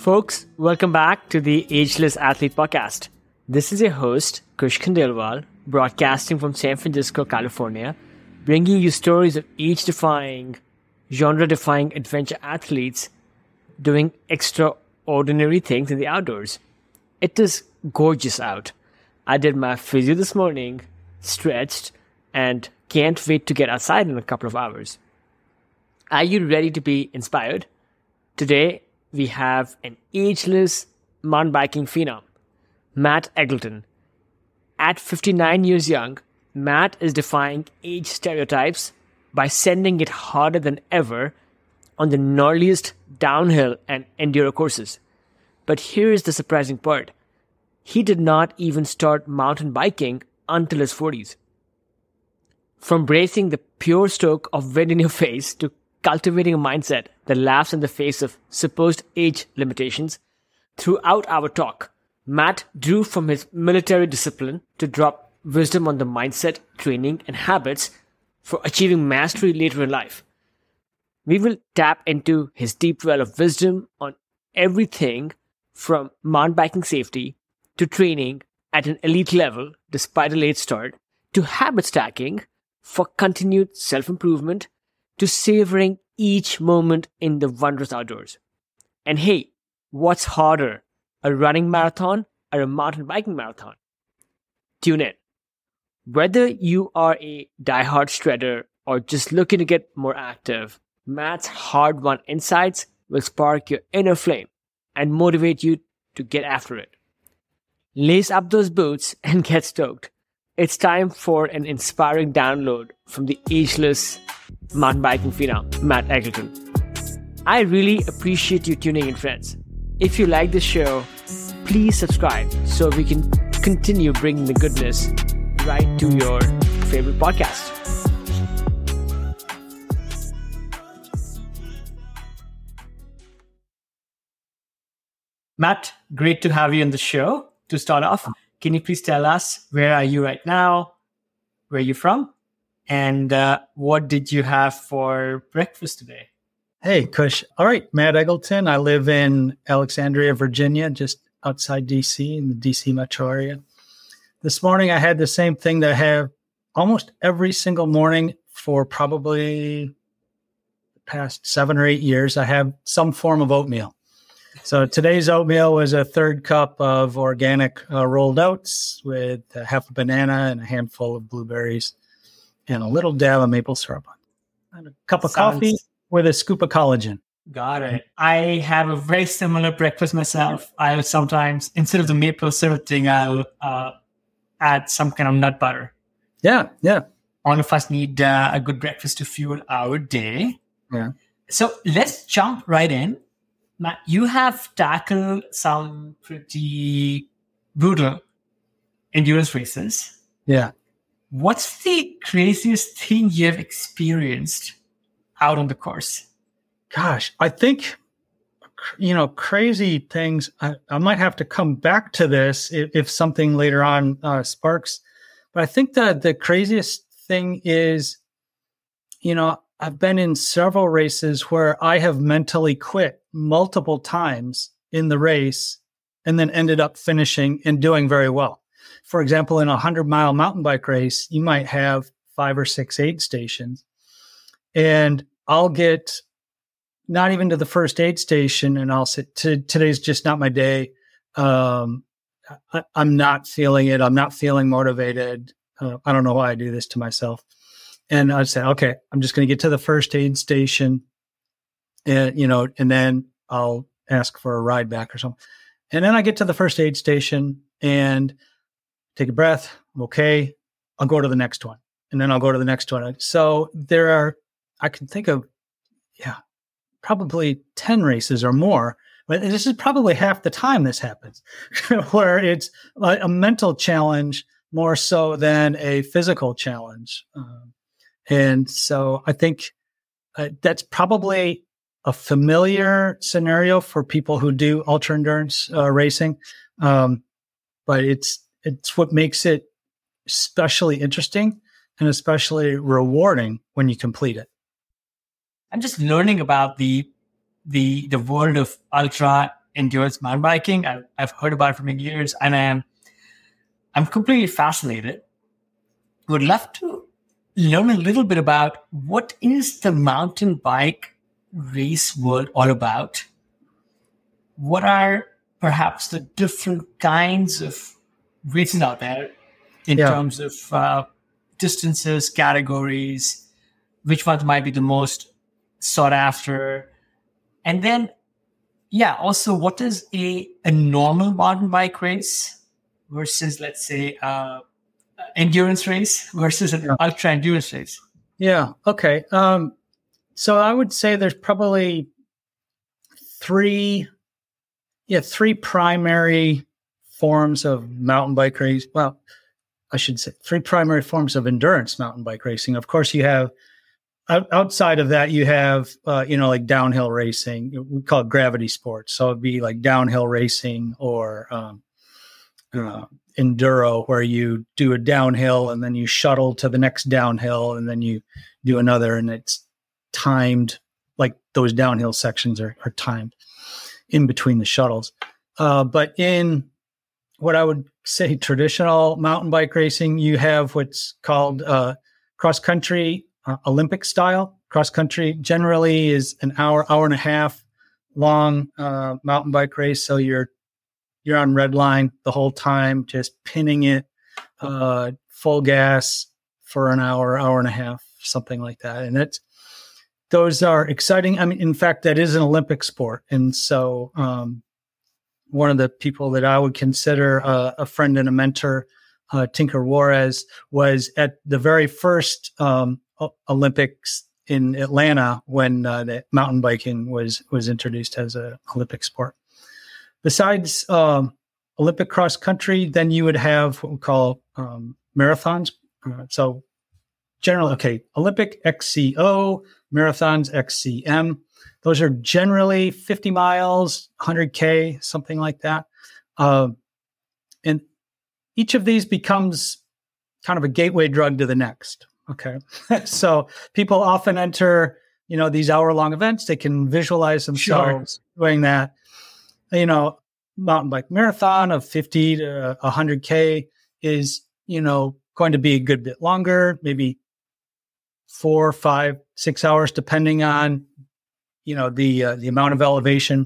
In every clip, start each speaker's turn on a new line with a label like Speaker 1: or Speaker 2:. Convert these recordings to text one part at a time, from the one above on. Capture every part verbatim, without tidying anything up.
Speaker 1: Folks, welcome back to the Ageless Athlete Podcast. This is your host, Kush Khandelwal, broadcasting from San Francisco, California, bringing you stories of age-defying, genre-defying adventure athletes doing extraordinary things in the outdoors. It is gorgeous out. I did my physio this morning, stretched, and can't wait to get outside in a couple of hours. Are you ready to be inspired? Today, we have an ageless mountain biking phenom, Matt Eggleton. At fifty-nine years young, Matt is defying age stereotypes by sending it harder than ever on the gnarliest downhill and enduro courses. But here's the surprising part. He did not even start mountain biking until his forties. From bracing the pure stoke of wind in your face to cultivating a mindset that laughs in the face of supposed age limitations, throughout our talk, Matt drew from his military discipline to drop wisdom on the mindset, training, and habits for achieving mastery later in life. We will tap into his deep well of wisdom on everything from mountain biking safety to training at an elite level despite a late start, to habit stacking for continued self-improvement, to savoring each moment in the wondrous outdoors. And hey, what's harder, a running marathon or a mountain biking marathon? Tune in. Whether you are a diehard shredder or just looking to get more active, Matt's hard-won insights will spark your inner flame and motivate you to get after it. Lace up those boots and get stoked. It's time for an inspiring download from the ageless mountain biking phenom, Matt Eggleton. I really appreciate you tuning in, friends. If you like this show, please subscribe so we can continue bringing the goodness right to your favorite podcast. Matt, great to have you on the show. To start off, can you please tell us where are you right now, where are you from, and uh, what did you have for breakfast today?
Speaker 2: Hey, Kush. All right, Matt Eggleton. I live in Alexandria, Virginia, just outside D C, in the D C metro area. This morning, I had the same thing that I have almost every single morning for probably the past seven or eight years. I have some form of oatmeal. So today's oatmeal was a third cup of organic uh, rolled oats with a half a banana and a handful of blueberries and a little dab of maple syrup. And a cup of
Speaker 1: Sounds...
Speaker 2: coffee with a scoop of collagen.
Speaker 1: Got it. I have a very similar breakfast myself. I will sometimes, instead of the maple syrup thing, I'll uh, add some kind of nut butter.
Speaker 2: Yeah, yeah.
Speaker 1: All of us need uh, a good breakfast to fuel our day.
Speaker 2: Yeah.
Speaker 1: So let's jump right in. Matt, you have tackled some pretty brutal endurance races.
Speaker 2: Yeah.
Speaker 1: What's the craziest thing you've experienced out on the course?
Speaker 2: Gosh, I think, you know, crazy things. I, I might have to come back to this if, if something later on uh, sparks. But I think that the craziest thing is, you know, I've been in several races where I have mentally quit multiple times in the race and then ended up finishing and doing very well. For example, in a hundred mile mountain bike race, you might have five or six aid stations, and I'll get not even to the first aid station and I'll say, today's just not my day. Um, I, I'm not feeling it. I'm not feeling motivated. Uh, I don't know why I do this to myself. And I'd say, okay, I'm just going to get to the first aid station, and, you know, and then I'll ask for a ride back or something. And then I get to the first aid station and take a breath. I'm okay. I'll go to the next one. And then I'll go to the next one. So there are, I can think of, yeah, probably ten races or more. But this is probably half the time this happens, where it's a, a mental challenge more so than a physical challenge. Um, And so I think uh, that's probably a familiar scenario for people who do ultra endurance uh, racing. Um, but it's, it's what makes it especially interesting and especially rewarding when you complete it.
Speaker 1: I'm just learning about the, the, the world of ultra endurance mountain biking. I've, I've heard about it for many years, and I'm I'm completely fascinated. Would love to learn a little bit about what is the mountain bike race world all about. What are perhaps the different kinds of races out there in
Speaker 2: yeah.
Speaker 1: terms of uh, distances, categories, which ones might be the most sought after? And then, yeah, also what is a, a normal mountain bike race versus, let's say, uh, endurance race versus an
Speaker 2: yeah.
Speaker 1: ultra endurance race?
Speaker 2: Yeah. Okay. Um, so I would say there's probably three, yeah, three primary forms of mountain bike race. Well, I should say three primary forms of endurance mountain bike racing. Of course, you have outside of that, you have, uh, you know, like downhill racing. We call it gravity sports. So it'd be like downhill racing or um, uh, enduro, where you do a downhill and then you shuttle to the next downhill and then you do another, and it's timed, like those downhill sections are, are timed in between the shuttles. Uh, but in what I would say traditional mountain bike racing, you have what's called uh, cross country, uh, Olympic style. Cross country generally is an hour, hour and a half long uh, mountain bike race. So you're you're on red line the whole time, just pinning it uh, full gas for an hour, hour and a half, something like that. And it's those are exciting. I mean, in fact, that is an Olympic sport, and so. Um, One of the people that I would consider uh, a friend and a mentor, uh, Tinker Juarez, was at the very first um, o- Olympics in Atlanta when uh, the mountain biking was was introduced as an Olympic sport. Besides um, Olympic cross country, then you would have what we call um, marathons. Uh, so generally, okay, Olympic X C O, marathons X C M. Those are generally fifty miles, one hundred K, something like that. Uh, and each of these becomes kind of a gateway drug to the next. Okay. So people often enter, you know, these hour long events. They can visualize themselves sure. doing that. You know, mountain bike marathon of fifty to one hundred K is, you know, going to be a good bit longer, maybe four, five, six hours, depending on, you know, the uh, the amount of elevation.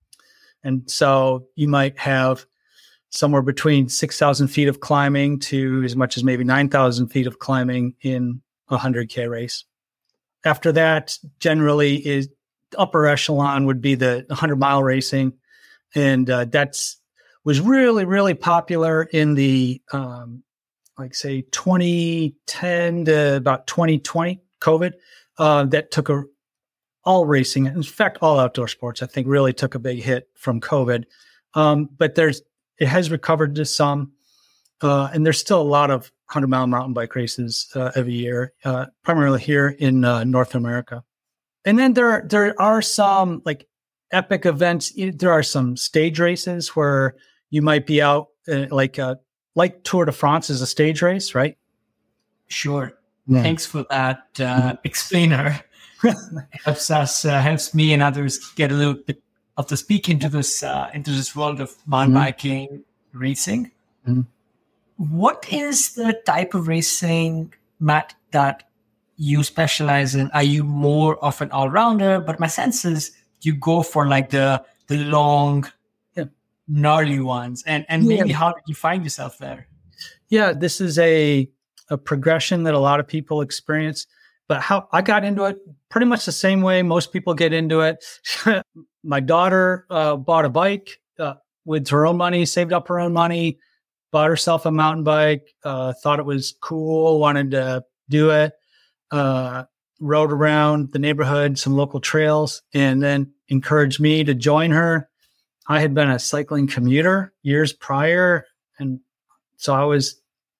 Speaker 2: And so you might have somewhere between six thousand feet of climbing to as much as maybe nine thousand feet of climbing in a one hundred K race. After that, generally is upper echelon would be the one hundred mile racing. And uh, that's was really, really popular in the, um, like say twenty ten to about twenty twenty, COVID, uh, that took a, all racing, in fact, all outdoor sports, I think really took a big hit from COVID. Um, but there's, it has recovered to some, uh, and there's still a lot of one hundred mile mountain bike races uh, every year, uh, primarily here in uh, North America. And then there, there are some like epic events. There are some stage races where you might be out uh, like, uh, like Tour de France is a stage race, right?
Speaker 1: Sure. Yeah. Thanks for that uh, mm-hmm. explainer. helps us, uh, helps me and others get a little bit of the speak into this, uh, into this world of mountain mm-hmm. biking racing. Mm-hmm. What is the type of racing, Matt, that you specialize in? Are you more of an all-rounder? But my sense is you go for like the the long, yeah. gnarly ones. And and maybe yeah. how did you find yourself there?
Speaker 2: Yeah, this is a a progression that a lot of people experience. But how I got into it pretty much the same way most people get into it. My daughter uh, bought a bike uh, with her own money, saved up her own money, bought herself a mountain bike, uh, thought it was cool, wanted to do it, uh, rode around the neighborhood, some local trails, and then encouraged me to join her. I had been a cycling commuter years prior. And so I was,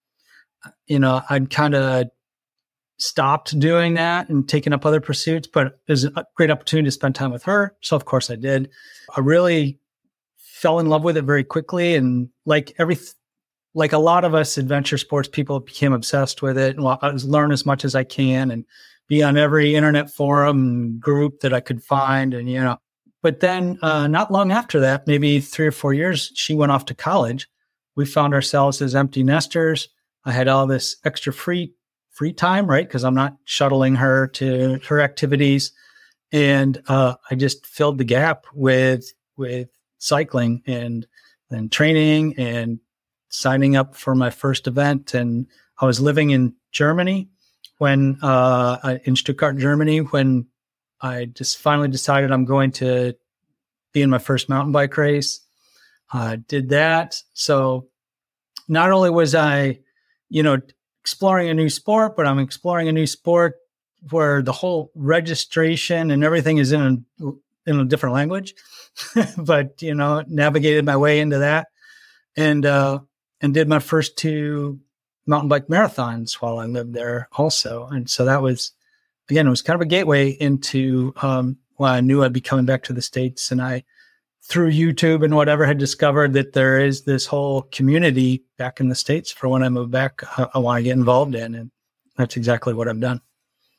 Speaker 2: you know, I'd kind of stopped doing that and taken up other pursuits, but it was a great opportunity to spend time with her. So of course I did. I really fell in love with it very quickly. And like every, like a lot of us adventure sports people became obsessed with it. And well, I was learn as much as I can and be on every internet forum and group that I could find. And, you know, But then uh, not long after that, maybe three or four years, she went off to college. We found ourselves as empty nesters. I had all this extra free free time, right? Because I'm not shuttling her to her activities. And uh, I just filled the gap with with cycling and and training and signing up for my first event. And I was living in Germany when uh, in Stuttgart, Germany, when I just finally decided I'm going to be in my first mountain bike race. I uh, did that. So not only was I, you know, exploring a new sport, but I'm exploring a new sport where the whole registration and everything is in a, in a different language. But, you know, navigated my way into that and, uh, and did my first two mountain bike marathons while I lived there also. And so that was, again, it was kind of a gateway into, um, well, I knew I'd be coming back to the States, and I, through YouTube and whatever, had discovered that there is this whole community back in the States for when I move back, I, I want to get involved in. And that's exactly what I've done.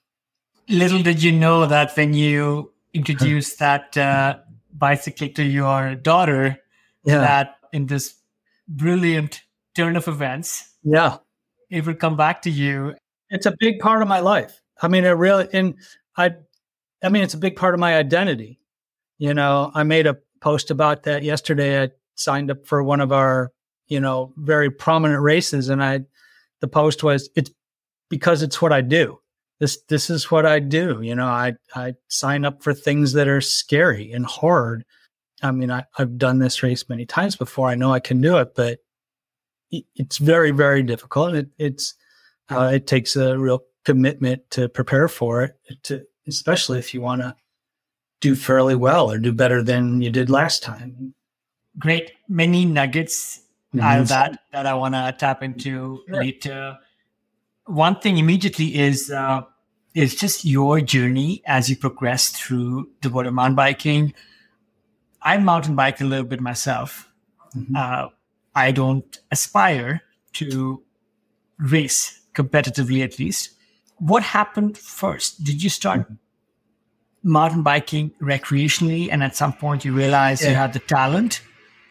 Speaker 1: Little did you know that when you introduced that uh, bicycle to your daughter, yeah. that in this brilliant turn of events,
Speaker 2: yeah,
Speaker 1: it would come back to you.
Speaker 2: It's a big part of my life. I mean, it really, and I, I mean, it's a big part of my identity. You know, I made a post about that yesterday. I signed up for one of our, you know, very prominent races. And I, the post was, it's because it's what I do. This, this is what I do. You know, I, I sign up for things that are scary and hard. I mean, I, I've done this race many times before. I know I can do it, but it, it's very, very difficult. It, it's, uh, it takes a real commitment to prepare for it, to, especially if you want to do fairly well or do better than you did last time.
Speaker 1: Great. Many nuggets mm-hmm. out of that that I want to tap into sure. later. One thing immediately is uh, is just your journey as you progress through the world of mountain biking. I mountain bike a little bit myself. Mm-hmm. Uh, I don't aspire to race competitively, at least. What happened first? Did you start mm-hmm. mountain biking recreationally, and at some point you realized yeah. you had the talent?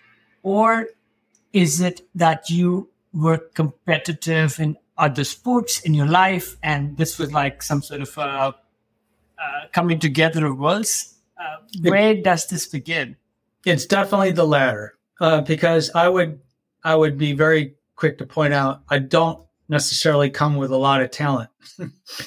Speaker 1: Or is it that you were competitive in other sports in your life, and this was like some sort of uh, uh, coming together of worlds? Uh, where it, does this begin?
Speaker 2: It's definitely the latter, uh, because I would I would be very quick to point out I don't necessarily come with a lot of talent. uh,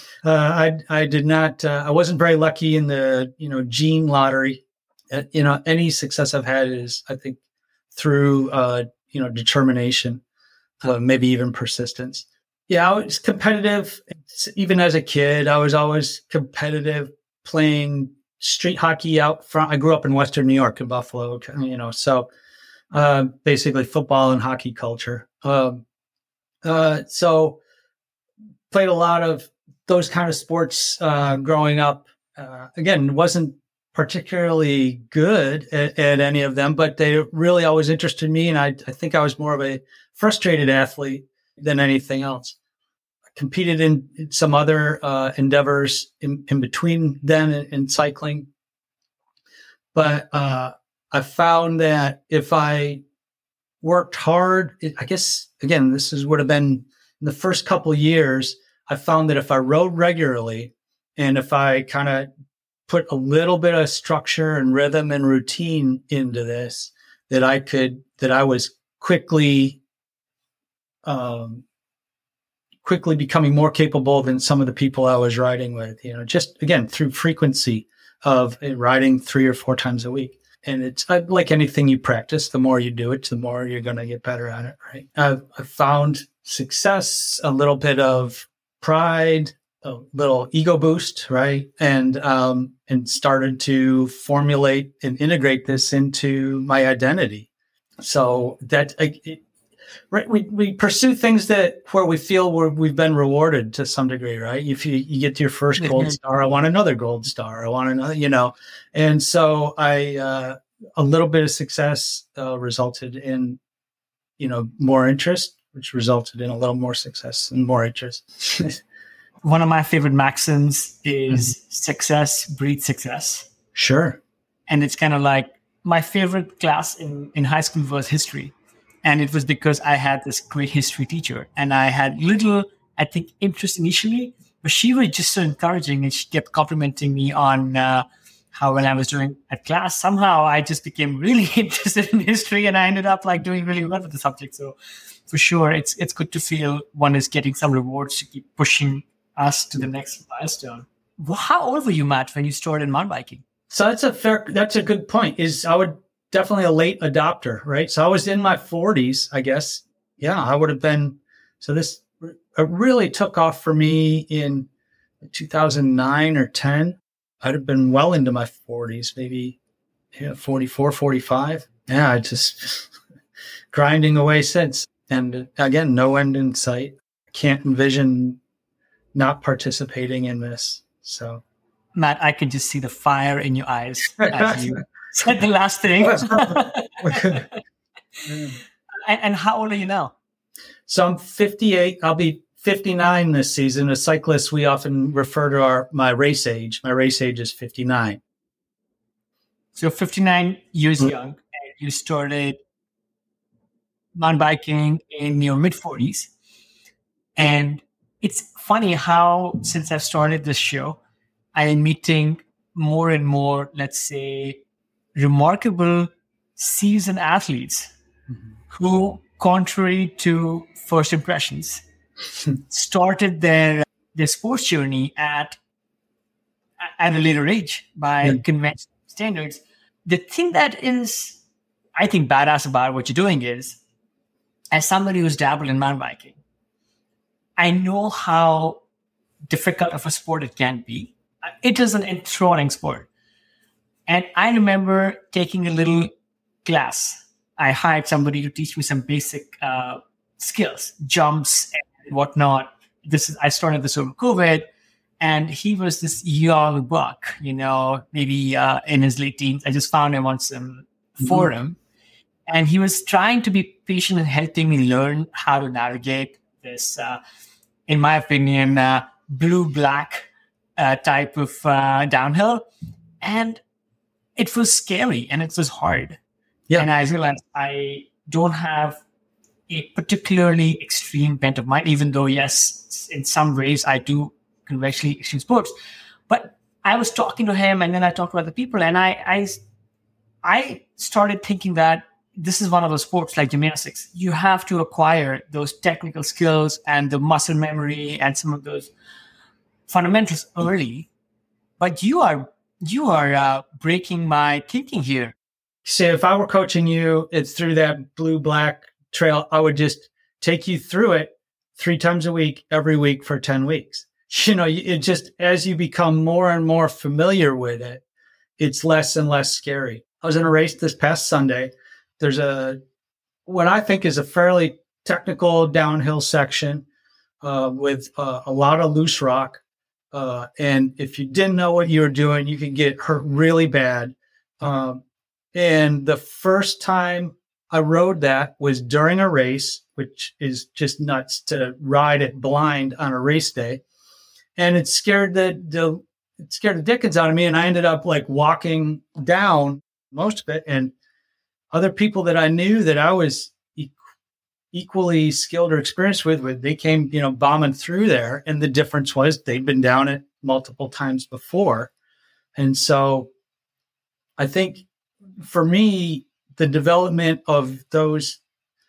Speaker 2: I I did not. Uh, I wasn't very lucky in the you know gene lottery. Uh, you know, any success I've had is I think through uh, you know determination, uh, maybe even persistence. Yeah, I was competitive even as a kid. I was always competitive, playing street hockey out front. I grew up in Western New York in Buffalo, you know, so uh, basically football and hockey culture. Um, uh, so played a lot of those kind of sports uh, growing up. Uh, again, wasn't particularly good at, at any of them, but they really always interested me. And I, I think I was more of a frustrated athlete than anything else. I competed in some other uh, endeavors in, in between then in, in cycling. But uh, I found that if I worked hard, it, I guess, again, this is would have been in the first couple of years, I found that if I rode regularly and if I kind of put a little bit of structure and rhythm and routine into this, that I could, that I was quickly, um, quickly becoming more capable than some of the people I was riding with, you know, just again, through frequency of riding three or four times a week. And it's like anything you practice, the more you do it, the more you're going to get better at it, right? I've, I've found success, a little bit of pride, a little ego boost, right? And, um, and started to formulate and integrate this into my identity. So that, it, right, we, we pursue things that where we feel we're, we've been rewarded to some degree, right? If you, you get to your first gold star, I want another gold star. I want another, you know, and so I, uh, a little bit of success, uh, resulted in, you know, more interest, which resulted in a little more success and more interest.
Speaker 1: One of my favorite maxims is mm-hmm. success breeds success.
Speaker 2: Sure.
Speaker 1: And it's kind of like my favorite class in, in high school was history. And it was because I had this great history teacher and I had little, I think, interest initially, but she was just so encouraging and she kept complimenting me on uh, how well I was doing at class. Somehow I just became really interested in history and I ended up like doing really well with the subject. So for sure, it's it's good to feel one is getting some rewards to keep pushing us to the next milestone. Well, how old were you, Matt, when you started mountain biking?
Speaker 2: So that's a fair, that's a good point. Is I would definitely a late adopter, right? So I was in my forties, I guess. Yeah, I would have been. So this it really took off for me in two thousand nine or ten. I'd have been well into my forties, maybe yeah, forty-four, forty-five. Yeah, I just grinding away since. And again, no end in sight. Can't envision not participating in this. So,
Speaker 1: Matt, I can just see the fire in your eyes as you said the last thing. and, and how old are you now?
Speaker 2: So I'm fifty-eight. I'll be fifty-nine this season. As cyclists, we often refer to our my race age. My race age is fifty-nine.
Speaker 1: So you're fifty-nine years mm-hmm. young, and you started mountain biking in your mid-forties. And it's funny how, since I've started this show, I am meeting more and more, let's say, remarkable seasoned athletes mm-hmm. who, contrary to first impressions, started their their sports journey at at a later age by yeah. conventional standards. The thing that is, I think, badass about what you're doing is, as somebody who's dabbled in mountain biking, I know how difficult of a sport it can be. It is an enthralling sport. And I remember taking a little class. I hired somebody to teach me some basic uh, skills, jumps and whatnot. This is I started this over COVID, and he was this young buck, you know, maybe uh, in his late teens. I just found him on some mm-hmm. forum, and he was trying to be patient and helping me learn how to navigate this, uh, in my opinion, uh, blue-black uh, type of uh, downhill. And it was scary and it was hard. Yeah. And I realized I don't have a particularly extreme bent of mind, even though, yes, in some ways I do conventionally extreme sports. But I was talking to him and then I talked to other people, and I, I, I started thinking that this is one of those sports like gymnastics. You have to acquire those technical skills and the muscle memory and some of those fundamentals early. But you are you are uh, breaking my thinking here.
Speaker 2: So if I were coaching you, it's through that blue-black trail, I would just take you through it three times a week, every week for ten weeks. You know, it just, as you become more and more familiar with it, it's less and less scary. I was in a race this past Sunday. There's a, what I think is a fairly technical downhill section uh, with uh, a lot of loose rock. Uh, and if you didn't know what you were doing, you could get hurt really bad. Um, and the first time I rode that was during a race, which is just nuts to ride it blind on a race day. And it scared the, the it scared the dickens out of me. And I ended up like walking down most of it. And other people that I knew that I was e- equally skilled or experienced with, with, they came, you know, bombing through there. And the difference was they'd been down it multiple times before. And so I think for me, the development of those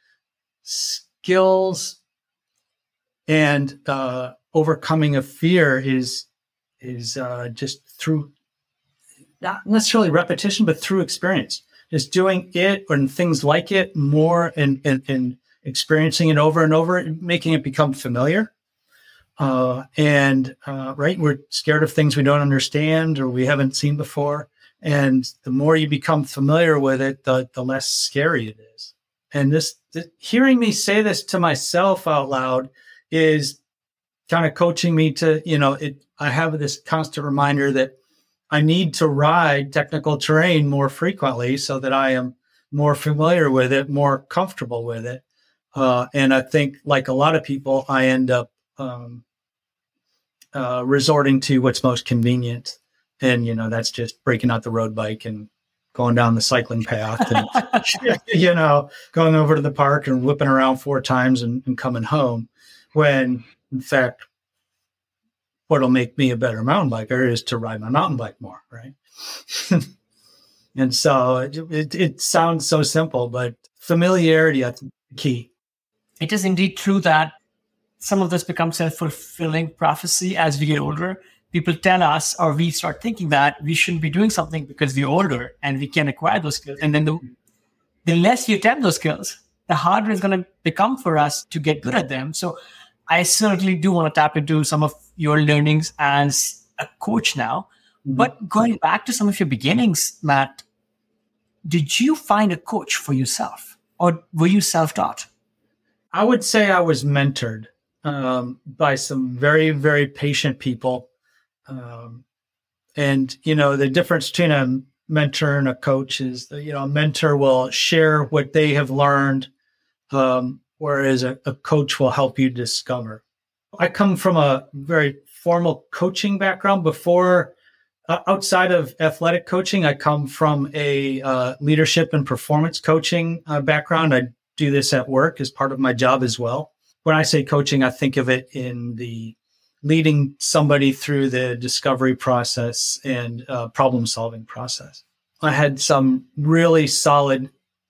Speaker 2: skills and uh, overcoming of fear is is uh, just through not necessarily repetition, but through experience. Just doing it and things like it more and, and, and experiencing it over and over, making it become familiar. Uh, and uh, right, we're scared of things we don't understand or we haven't seen before. And the more you become familiar with it, the, the less scary it is. And this, th- hearing me say this to myself out loud is kind of coaching me to, you know, it, I have this constant reminder that I need to ride technical terrain more frequently so that I am more familiar with it, more comfortable with it. Uh, and I think, like a lot of people, I end up um, uh, resorting to what's most convenient. And, you know, that's just breaking out the road bike and going down the cycling path and, you know, going over to the park and whipping around four times and, and coming home, when in fact, what'll make me a better mountain biker is to ride my mountain bike more, right? And so it, it, it sounds so simple, but familiarity, I think, is key.
Speaker 1: It is indeed true that some of this becomes self-fulfilling prophecy as we get older. People tell us, or we start thinking that we shouldn't be doing something because we're older and we can acquire those skills. And then the, the less you attempt those skills, the harder it's going to become for us to get good at them. So I certainly do want to tap into some of your learnings as a coach now. Mm-hmm. But going back to some of your beginnings, Matt, did you find a coach for yourself, or were you self-taught?
Speaker 2: I would say I was mentored um, by some very, very patient people. Um, and, you know, the difference between a mentor and a coach is that, you know, a mentor will share what they have learned, um, whereas a, a coach will help you discover. I come from a very formal coaching background. Before, uh, outside of athletic coaching, I come from a uh, leadership and performance coaching uh, background. I do this at work as part of my job as well. When I say coaching, I think of it in the leading somebody through the discovery process and uh, problem-solving process. I had some really solid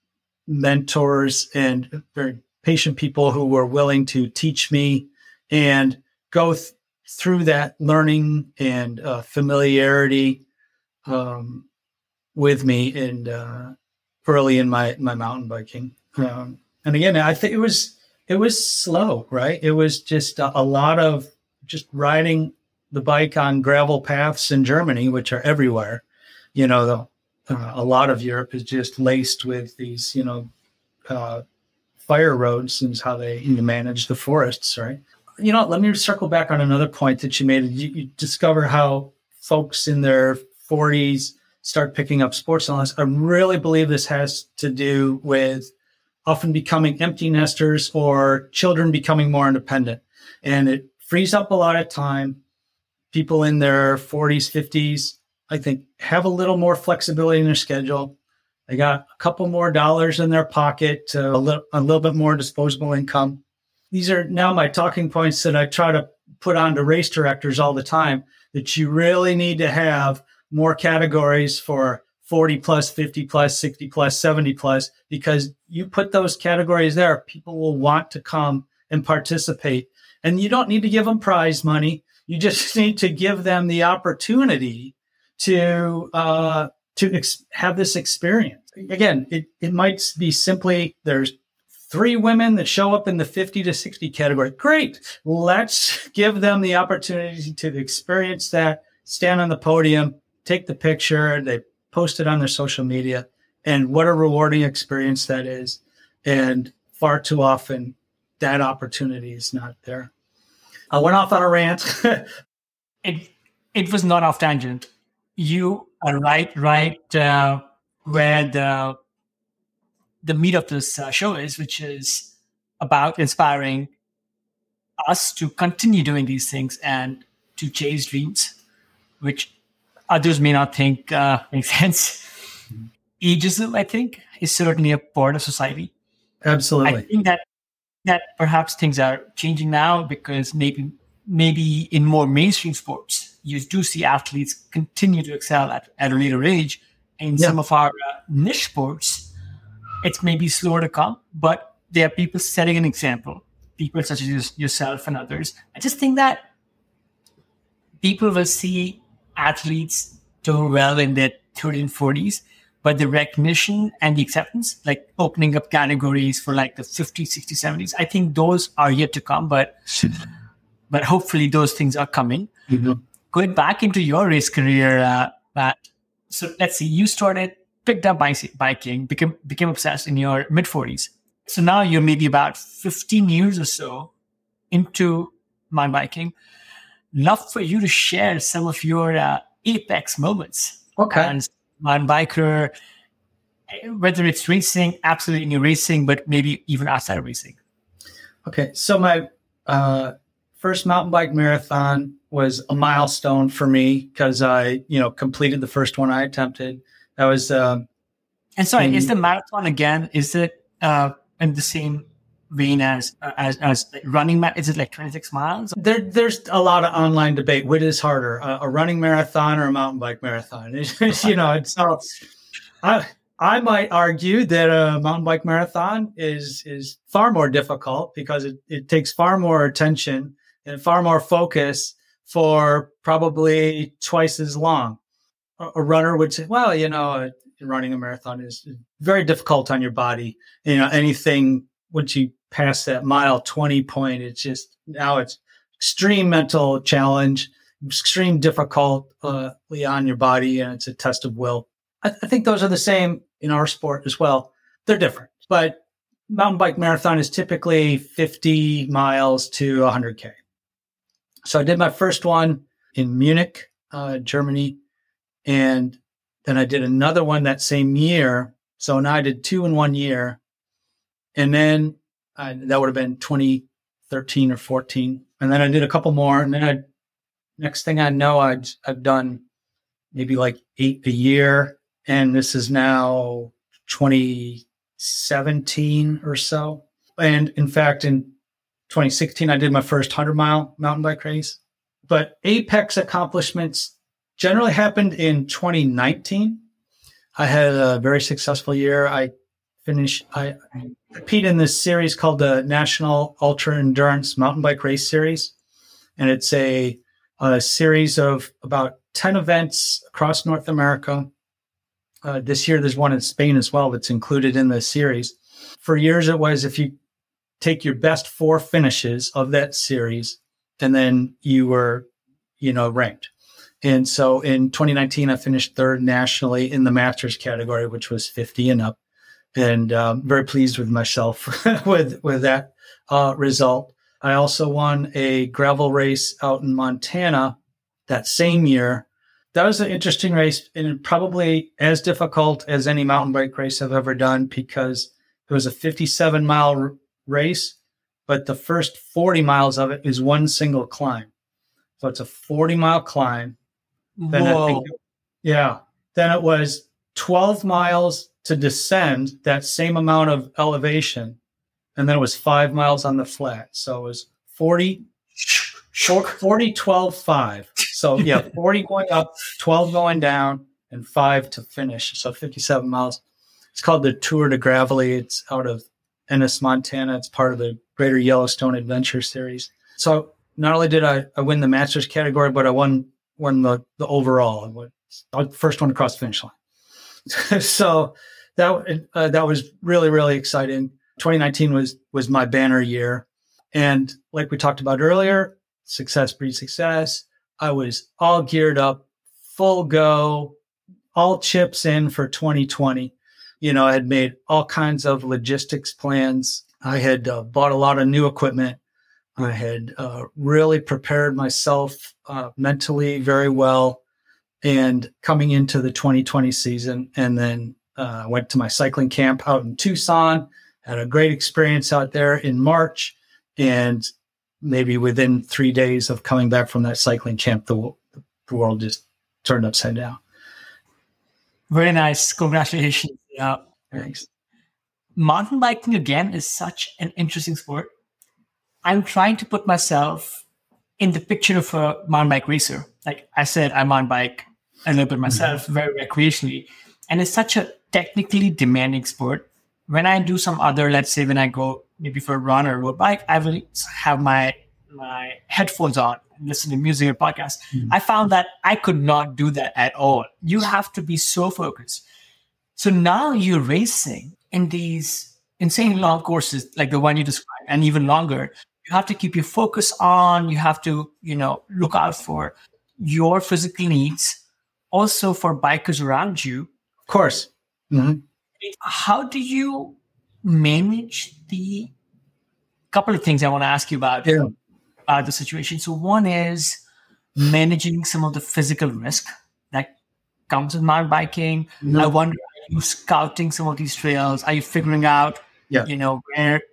Speaker 2: mentors and very patient people who were willing to teach me and go th- through that learning and uh, familiarity um, with me and uh, early in my, my mountain biking. Um, and again, I think it was it was slow, right? It was just a, a lot of just riding the bike on gravel paths in Germany, which are everywhere. You know, the, uh, a lot of Europe is just laced with these, you know, uh, fire roads, and how they you manage the forests, right? You know, let me circle back on another point that you made. You, you discover how folks in their forties start picking up sports and all this. I really believe this has to do with often becoming empty nesters or children becoming more independent. And it frees up a lot of time. People in their forties, fifties, I think, have a little more flexibility in their schedule. They got a couple more dollars in their pocket, uh, a, little, a little bit more disposable income. These are now my talking points that I try to put on to race directors all the time, that you really need to have more categories for forty plus, fifty plus, sixty plus, seventy plus, because you put those categories there, people will want to come and participate. And you don't need to give them prize money. You just need to give them the opportunity to uh, to ex- have this experience. Again, it, it might be simply there's three women that show up in the fifty to sixty category. Great. Let's give them the opportunity to experience that, stand on the podium, take the picture, they post it on their social media, and what a rewarding experience that is. And far too often, that opportunity is not there. I went off on a rant.
Speaker 1: it it was not off tangent. You are right, right uh, where the the meat of this uh, show is, which is about inspiring us to continue doing these things and to chase dreams, which others may not think uh, makes sense. Ageism, I think, is certainly a part of society.
Speaker 2: Absolutely.
Speaker 1: I think that that perhaps things are changing now, because maybe maybe in more mainstream sports, you do see athletes continue to excel at, at a later age. In yeah. some of our uh, niche sports, it's maybe slower to come, but there are people setting an example, people such as yourself and others. I just think that people will see athletes do well in their thirties and forties, but the recognition and the acceptance, like opening up categories for like the fifties, sixties, seventies, I think those are yet to come, but but hopefully those things are coming. Mm-hmm. Going back into your race career, uh, Matt, so let's see, you started, picked up biking, became, became obsessed in your mid-forties. So now you're maybe about fifteen years or so into mountain biking. Love for you to share some of your uh, apex moments.
Speaker 2: Okay.
Speaker 1: And mountain biker, whether it's racing, absolutely in your racing, but maybe even outside of racing.
Speaker 2: Okay. So my uh, first mountain bike marathon was a milestone for me because I, you know, completed the first one I attempted. That was uh,
Speaker 1: And sorry, and, is the marathon again? Is it uh, in the same vein as uh, as as running? Ma- is it like twenty-six miles?
Speaker 2: There, there's a lot of online debate. Which is harder, a, a running marathon or a mountain bike marathon? It's, you know, it's so. I I might argue that a mountain bike marathon is is far more difficult because it, it takes far more attention and far more focus for probably twice as long. A, a runner would say, well, you know, running a marathon is very difficult on your body. You know, anything once you pass that mile twenty point, it's just now it's extreme mental challenge, extreme difficulty uh, on your body, and it's a test of will. I, th- I think those are the same in our sport as well. They're different, but mountain bike marathon is typically fifty miles to one hundred K. So I did my first one in Munich, uh, Germany, and then I did another one that same year. So now I did two in one year. And then uh, that would have been twenty thirteen or fourteen. And then I did a couple more. And then I, next thing I know, I'd, I've done maybe like eight a year. And this is now twenty seventeen or so. And in fact, in twenty sixteen, I did my first hundred mile mountain bike race. But apex accomplishments generally happened in twenty nineteen. I had a very successful year. I finished, I compete in this series called the National Ultra Endurance Mountain Bike Race Series. And it's a, a series of about ten events across North America. Uh, this year, there's one in Spain as well that's included in the series. For years, it was if you take your best four finishes of that series, and then you were, you know, ranked. And so in twenty nineteen, I finished third nationally in the masters category, which was fifty and up, and um, very pleased with myself with with that uh, result. I also won a gravel race out in Montana that same year. That was an interesting race and probably as difficult as any mountain bike race I've ever done because it was a fifty-seven mile r- race, but the first forty miles of it is one single climb. So it's a forty mile climb. Then
Speaker 1: Whoa.
Speaker 2: I think, yeah. Then it was twelve miles to descend that same amount of elevation. And then it was five miles on the flat. So it was forty, forty, twelve, five. So yeah, forty going up, twelve going down, and five to finish. So fifty-seven miles. It's called the Tour de Gravely. It's out of Ennis, Montana. It's part of the Greater Yellowstone Adventure Series. So not only did I, I win the Masters category, but I won won the, the overall. I was the first one across the finish line. So that uh, that was really, really exciting. twenty nineteen was was my banner year. And like we talked about earlier, success breeds success. I was all geared up, full go, all chips in for twenty twenty. You know, I had made all kinds of logistics plans. I had uh, bought a lot of new equipment. I had uh, really prepared myself uh, mentally very well. And coming into the twenty twenty season, and then uh, went to my cycling camp out in Tucson, had a great experience out there in March. And maybe within three days of coming back from that cycling camp, the, the world just turned upside down.
Speaker 1: Very nice. Congratulations. Yeah.
Speaker 2: Thanks.
Speaker 1: Mountain biking, again, is such an interesting sport. I'm trying to put myself in the picture of a mountain bike racer. Like I said, I mountain bike a little bit myself, mm-hmm. very recreationally. And it's such a technically demanding sport. When I do some other, let's say when I go maybe for a run or road bike, I will have my my headphones on and listen to music or podcasts. Mm-hmm. I found that I could not do that at all. You have to be so focused. So now you're racing in these insane long courses like the one you described and even longer. You have to keep your focus on. You have to, you know, look out for your physical needs, also for bikers around you.
Speaker 2: Of course. Mm-hmm.
Speaker 1: How do you manage the couple of things I want to ask you about
Speaker 2: yeah.
Speaker 1: uh, the situation? So one is managing some of the physical risk that comes with mountain biking. Mm-hmm. I wonder, are you scouting some of these trails? Are you figuring out,
Speaker 2: yeah.
Speaker 1: you know, where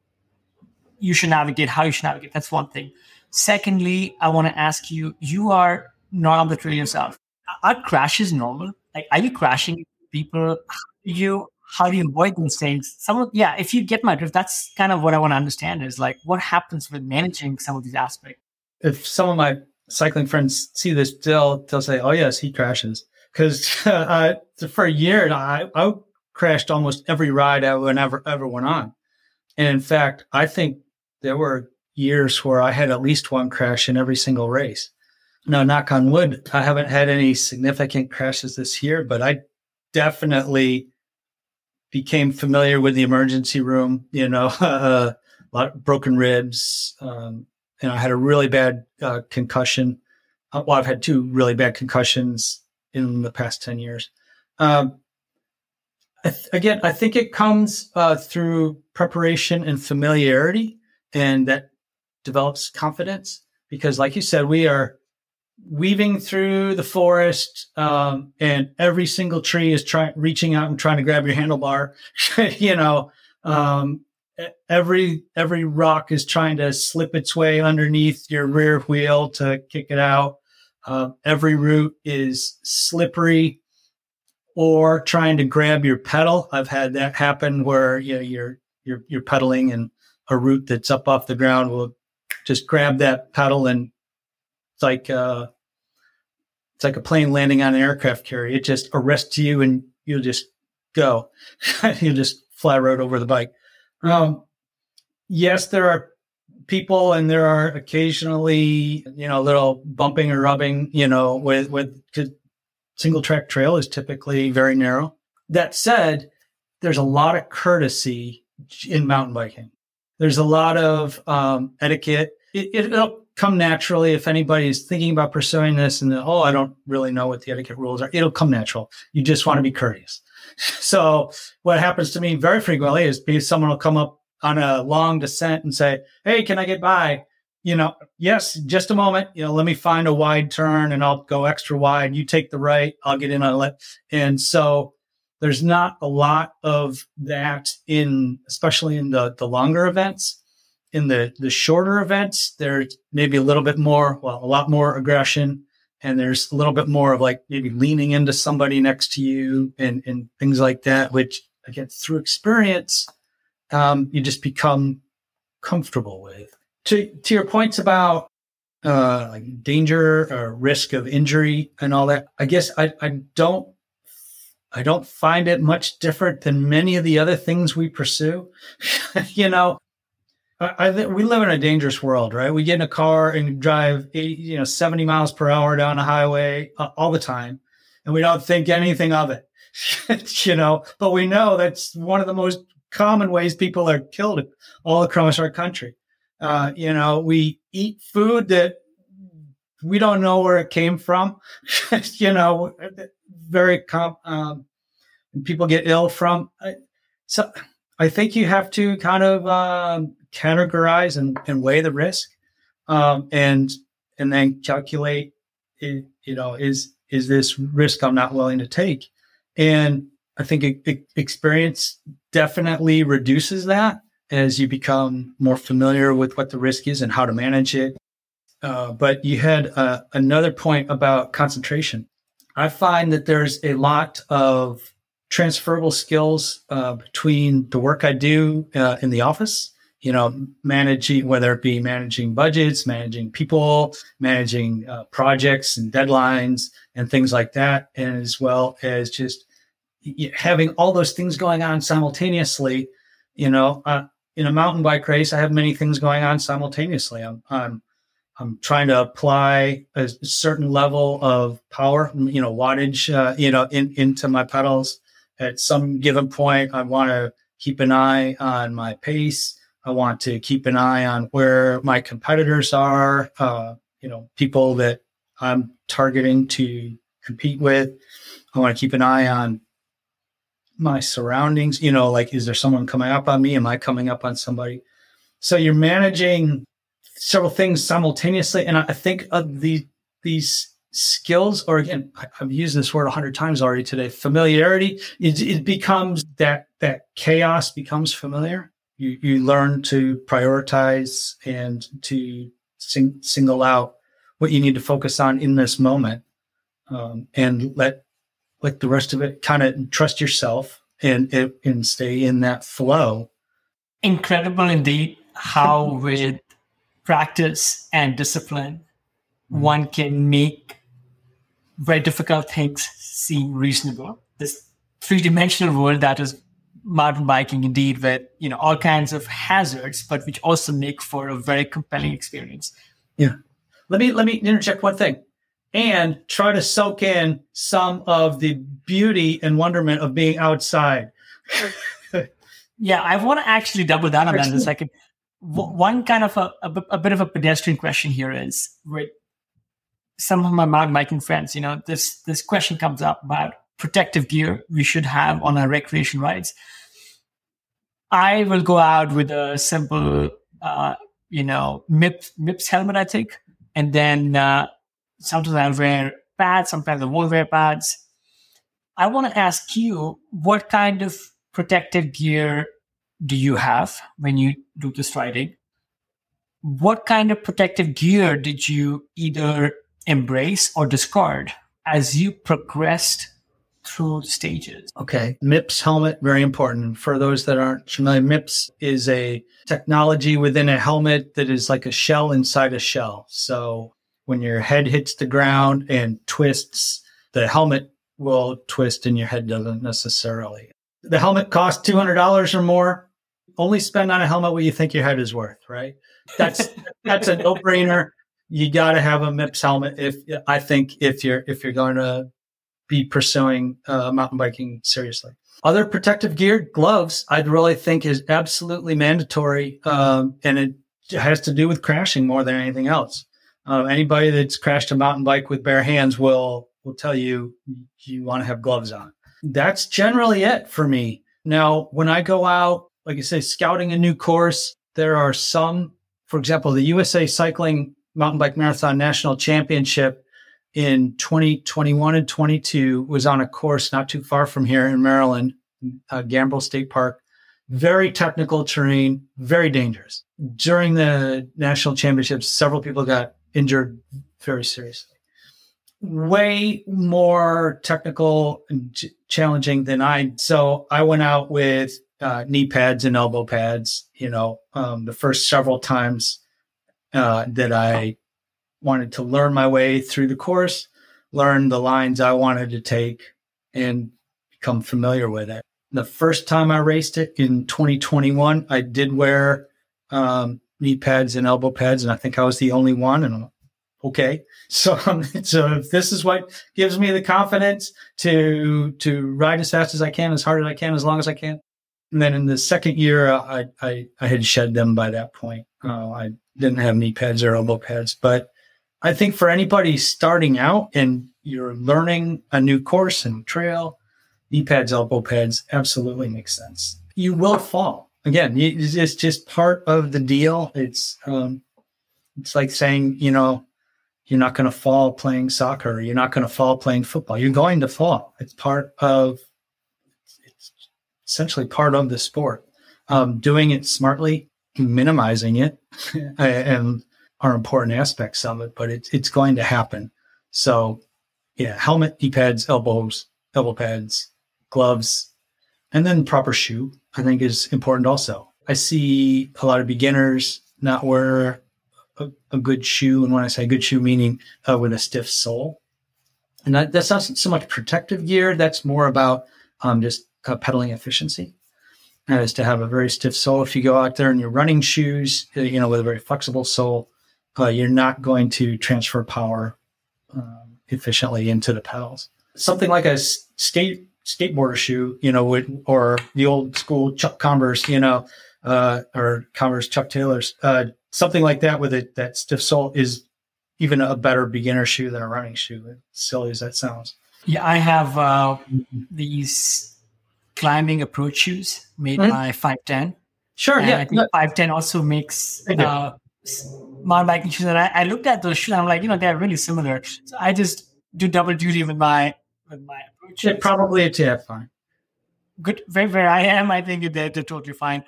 Speaker 1: you should navigate, how you should navigate? That's one thing. Secondly, I want to ask you, you are not on the trail yourself. Are crashes normal? Like, are you crashing people? you how do you avoid those things? Some of, yeah, if you get my drift, that's kind of what I want to understand is like what happens with managing some of these aspects.
Speaker 2: If some of my cycling friends see this, they'll they'll say, "Oh yes, he crashes." Because uh, for a year, I, I crashed almost every ride I ever ever went on, and in fact, I think there were years where I had at least one crash in every single race. Now, knock on wood, I haven't had any significant crashes this year, but I definitely became familiar with the emergency room. You know, uh, a lot of broken ribs. Um, and I had a really bad uh, concussion. Uh, well, I've had two really bad concussions in the past ten years. Um, I th- again, I think it comes uh, through preparation and familiarity, and that develops confidence because, like you said, we are weaving through the forest, um, and every single tree is trying, reaching out and trying to grab your handlebar. you know, um, every every rock is trying to slip its way underneath your rear wheel to kick it out. Uh, every route is slippery or trying to grab your pedal. I've had that happen where you know, you're you're you're pedaling and a route that's up off the ground will just grab that pedal and it's like uh, it's like a plane landing on an aircraft carrier. It just arrests you and you'll just go. You'll just fly right over the bike. Um, yes, there are people and there are occasionally, you know, a little bumping or rubbing, you know, with, with single track trail is typically very narrow. That said, there's a lot of courtesy in mountain biking. There's a lot of um, etiquette. It, it'll come naturally if anybody's thinking about pursuing this and, oh, I don't really know what the etiquette rules are. It'll come natural. You just want to be courteous. So what happens to me very frequently is because someone will come up on a long descent and say, hey, can I get by? You know, yes, just a moment. You know, let me find a wide turn and I'll go extra wide. You take the right, I'll get in on it. And so there's not a lot of that in, especially in the, the longer events. In the, the shorter events, there's maybe a little bit more, well, a lot more aggression. And there's a little bit more of like maybe leaning into somebody next to you and, and things like that, which again, through experience, um, you just become comfortable with. To, to your points about uh, like danger or risk of injury and all that, I guess I, I don't, I don't find it much different than many of the other things we pursue. you know, I, I think we live in a dangerous world, right? We get in a car and drive, eighty, you know, seventy miles per hour down a highway uh, all the time, and we don't think anything of it, you know. But we know that's one of the most common ways people are killed all across our country. Uh, you know, we eat food that we don't know where it came from. you know, very com- um, people get ill from. So I think you have to kind of um, categorize and, and weigh the risk, um, and and then calculate. It, you know, is is this risk I'm not willing to take? And I think it, it, experience definitely reduces that as you become more familiar with what the risk is and how to manage it. Uh, but you had uh, another point about concentration. I find that there's a lot of transferable skills uh, between the work I do uh, in the office, you know, managing, whether it be managing budgets, managing people, managing uh, projects and deadlines and things like that, and as well as just having all those things going on simultaneously. You know, uh, in a mountain bike race, I have many things going on simultaneously. I'm, I'm, I'm trying to apply a certain level of power, you know, wattage, uh, you know, in, into my pedals. At some given point, I want to keep an eye on my pace. I want to keep an eye on where my competitors are, uh, you know, people that I'm targeting to compete with. I want to keep an eye on my surroundings, you know, like, is there someone coming up on me? Am I coming up on somebody? So you're managing several things simultaneously. And I think of the, these skills, or again, I've used this word a hundred times already today, familiarity, it, it becomes that, that chaos becomes familiar. You, you learn to prioritize and to sing, single out what you need to focus on in this moment, um, and let, like the rest of it, kind of trust yourself and, and, and stay in that flow.
Speaker 1: Incredible indeed how with practice and discipline, mm-hmm. one can make very difficult things seem reasonable. This three-dimensional world that is mountain biking, indeed, with you know all kinds of hazards, but which also make for a very compelling experience.
Speaker 2: Yeah. Let me let me interject one thing, and try to soak in some of the beauty and wonderment of being outside.
Speaker 1: Yeah, I want to actually double down on that in a second. One kind of a, a, a bit of a pedestrian question here is with some of my mountain biking friends, you know, this, this question comes up about protective gear we should have on our recreation rides. I will go out with a simple, uh, you know, M I P, M I P S helmet, I think. And then uh, sometimes I'll wear pads, sometimes I won't wear pads. I want to ask you, what kind of protective gear do you have when you do this riding? What kind of protective gear did you either embrace or discard as you progressed through the stages?
Speaker 2: Okay. M I P S helmet, very important. For those that aren't familiar, M I P S is a technology within a helmet that is like a shell inside a shell. So when your head hits the ground and twists, the helmet will twist and your head doesn't necessarily. The helmet costs two hundred dollars or more. Only spend on a helmet what you think your head is worth, right? That's that's a no-brainer. You got to have a M I P S helmet. If I think if you're if you're going to be pursuing uh, mountain biking seriously. Other protective gear, gloves, I'd really think is absolutely mandatory, um, and it has to do with crashing more than anything else. Uh, anybody that's crashed a mountain bike with bare hands will will tell you you want to have gloves on. That's generally it for me. Now, when I go out, like I say, scouting a new course, there are some, for example, the U S A Cycling Mountain Bike Marathon National Championship in twenty twenty-one and twenty-two was on a course not too far from here in Maryland, uh, Gambrel State Park. Very technical terrain, very dangerous. During the national championships, several people got injured very seriously. Way more technical and ch- challenging than I. So I went out with uh, knee pads and elbow pads, you know, um, the first several times uh, that I wanted to learn my way through the course, learn the lines I wanted to take, and become familiar with it. The first time I raced it in twenty twenty-one, I did wear um, knee pads and elbow pads, and I think I was the only one. And I'm like, okay, so um, so if this is what gives me the confidence to to ride as fast as I can, as hard as I can, as long as I can. And then in the second year, I I, I had shed them by that point. Uh, I didn't have knee pads or elbow pads, but I think for anybody starting out and you're learning a new course and trail, knee pads, elbow pads absolutely makes sense. You will fall. Again, it's just part of the deal. It's um, it's like saying, you know, you're not going to fall playing soccer. You're not going to fall playing football. You're going to fall. It's part of, it's essentially part of the sport. Um, doing it smartly, minimizing it, and are important aspects of it, but it's it's going to happen. So, yeah, helmet, knee pads, elbows, elbow pads, gloves, and then proper shoe, I think is important also. I see a lot of beginners not wear a, a good shoe. And when I say good shoe, meaning uh, with a stiff sole. And that, that's not so much protective gear. That's more about um, just uh, pedaling efficiency. That is to have a very stiff sole. If you go out there in your running shoes, uh, you know, with a very flexible sole, uh, you're not going to transfer power um, efficiently into the pedals. Something like a skate skateboarder shoe, you know, with, or the old school Chuck Converse, you know, uh, or Converse Chuck Taylors, uh, something like that with it, that stiff sole is even a better beginner shoe than a running shoe, as silly as that sounds.
Speaker 1: Yeah, I have uh, these climbing approach shoes made mm-hmm. by five ten.
Speaker 2: Sure,
Speaker 1: and
Speaker 2: yeah.
Speaker 1: I think yeah. five ten also makes uh, mountain biking shoes. And I, I looked at those shoes and I'm like, you know, they're really similar. So I just do double duty with my with my approach shoes.
Speaker 2: Yeah, probably it's yeah, fine.
Speaker 1: Good, where, where I am, I think they're, they're totally fine.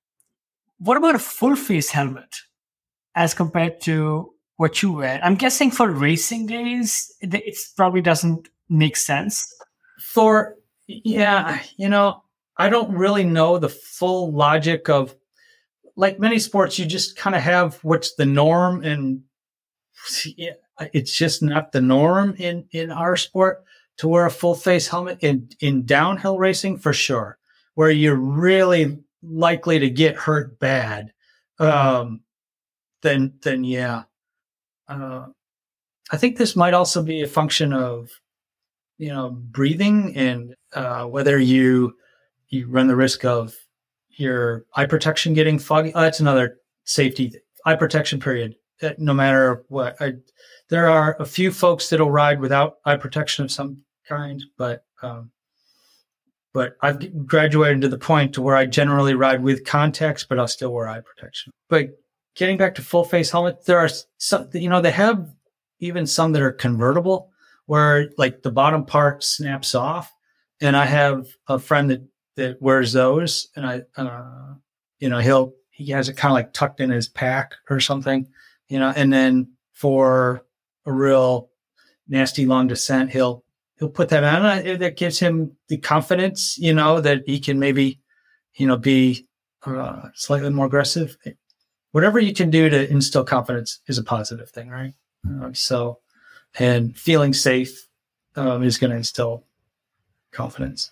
Speaker 1: What about a full face helmet as compared to what you wear? I'm guessing for racing days, it probably doesn't make sense.
Speaker 2: For, yeah, you know, I don't really know the full logic of, like many sports, you just kind of have what's the norm, and it's just not the norm in, in our sport to wear a full face helmet in, in downhill racing for sure, where you're really likely to get hurt bad. Um, then, then yeah. Uh, I think this might also be a function of, you know, breathing and, uh, whether you, you run the risk of your eye protection getting foggy. Oh, that's another safety thing. Eye protection period. No matter what, I, there are a few folks that'll ride without eye protection of some kind, but, um, but I've graduated to the point to where I generally ride with contacts, but I'll still wear eye protection. But getting back to full face helmet, there are some, you know, they have even some that are convertible where like the bottom part snaps off. And I have a friend that, that wears those, and I, uh, you know, he'll, he has it kind of like tucked in his pack or something, you know, and then for a real nasty long descent, he'll, he'll put that on. Uh, that gives him the confidence, you know, that he can maybe, you know, be uh, slightly more aggressive. Whatever you can do to instill confidence is a positive thing, right? Uh, so, and feeling safe um, is going to instill confidence.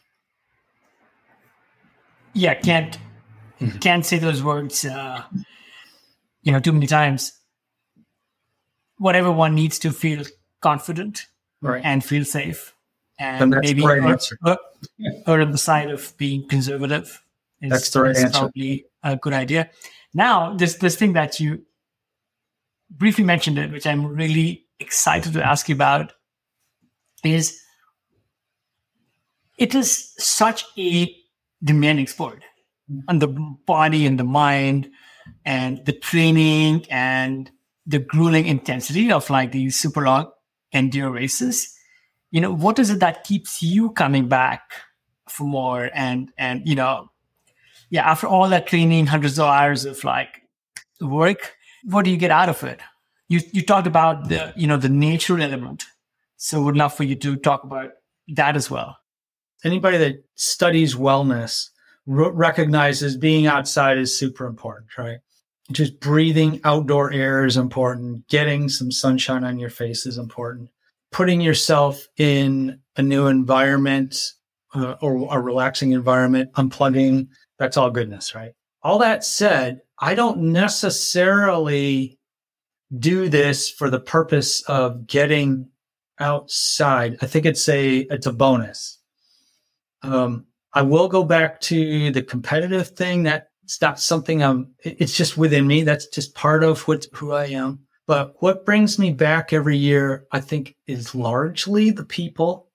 Speaker 1: Yeah, can't mm-hmm. can't say those words, uh, you know, too many times. Whatever one needs to feel confident,
Speaker 2: right,
Speaker 1: and feel safe, and,
Speaker 2: and that's
Speaker 1: maybe
Speaker 2: the right answer.
Speaker 1: Or, or on the side of being conservative. Is,
Speaker 2: that's the right
Speaker 1: is
Speaker 2: answer.
Speaker 1: Probably a good idea. Now, this this thing that you briefly mentioned it, which I'm really excited to ask you about, is it is such a demanding sport on the body and the mind and the training and the grueling intensity of like these super long enduro races. You know, what is it that keeps you coming back for more? And, and, you know, yeah, after all that training, hundreds of hours of like work, what do you get out of it? You, you talked about the, you know, the natural element. So would love for you to talk about that as well.
Speaker 2: Anybody that studies wellness r- recognizes being outside is super important, right? Just breathing outdoor air is important. Getting some sunshine on your face is important. Putting yourself in a new environment uh, or a relaxing environment, unplugging, that's all goodness, right? All that said, I don't necessarily do this for the purpose of getting outside. I think it's a, it's a bonus. Um, I will go back to the competitive thing. That's not something I'm, it's just within me. That's just part of what, who I am. But what brings me back every year, I think, is largely the people,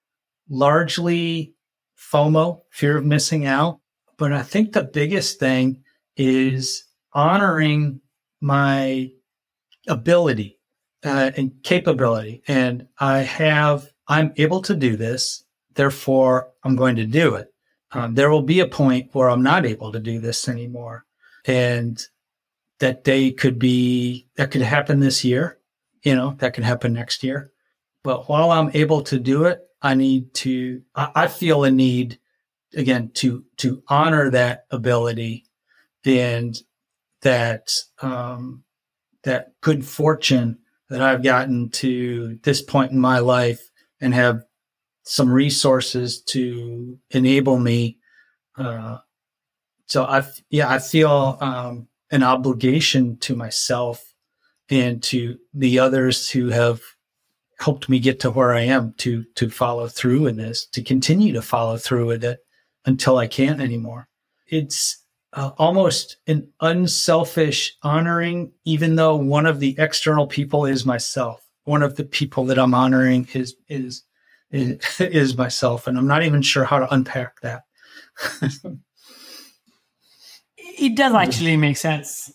Speaker 2: largely FOMO, fear of missing out. But I think the biggest thing is honoring my ability uh, and capability. And I have, I'm able to do this. Therefore, I'm going to do it. Um, there will be a point where I'm not able to do this anymore. And that day could be, that could happen this year, you know, that could happen next year. But while I'm able to do it, I need to, I, I feel a need, again, to, to honor that ability and that, um, that good fortune that I've gotten to this point in my life and have some resources to enable me. Uh, so I, yeah, I feel, um, an obligation to myself and to the others who have helped me get to where I am to, to follow through in this, to continue to follow through with it until I can't anymore. It's uh, almost an unselfish honoring, even though one of the external people is myself. One of the people that I'm honoring is, is, is, is myself. And I'm not even sure how to unpack that.
Speaker 1: It does actually make sense.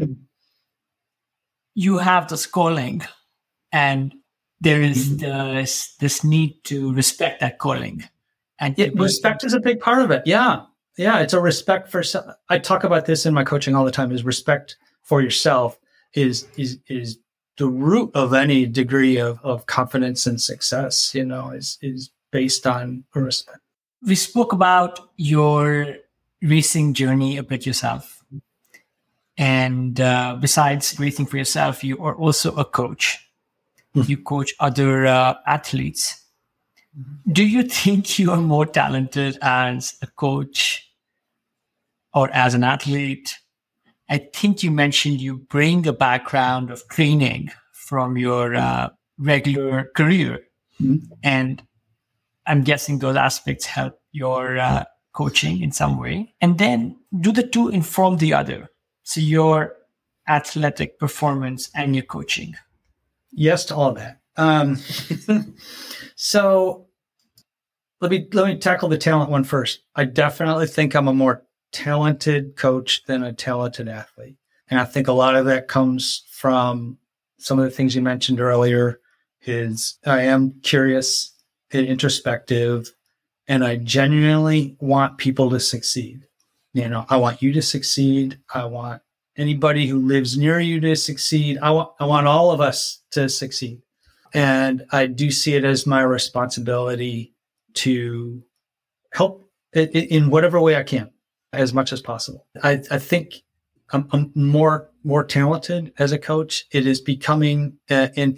Speaker 1: You have this calling, and there is this, this need to respect that calling. And
Speaker 2: yeah, respect is a big part of it. Yeah. Yeah. It's a respect for, I talk about this in my coaching all the time, is respect for yourself is, is, is the root of any degree of, of confidence and success, you know, is, is based on respect.
Speaker 1: We spoke about your racing journey a bit yourself. And uh, besides racing for yourself, you are also a coach. Mm-hmm. You coach other uh, athletes. Mm-hmm. Do you think you are more talented as a coach or as an athlete? I think you mentioned you bring a background of training from your uh, regular career. Mm-hmm. And I'm guessing those aspects help your uh, coaching in some way. And then do the two inform the other? So your athletic performance and your coaching.
Speaker 2: Yes to all of that. Um, so let me let me tackle the talent one first. I definitely think I'm a more talented coach than a talented athlete. And I think a lot of that comes from some of the things you mentioned earlier. Is I am curious and introspective, and I genuinely want people to succeed. You know, I want you to succeed. I want anybody who lives near you to succeed. I want, I want all of us to succeed. And I do see it as my responsibility to help it, it, in whatever way I can, as much as possible. I, I think I'm, I'm more, more talented as a coach. It is becoming a, an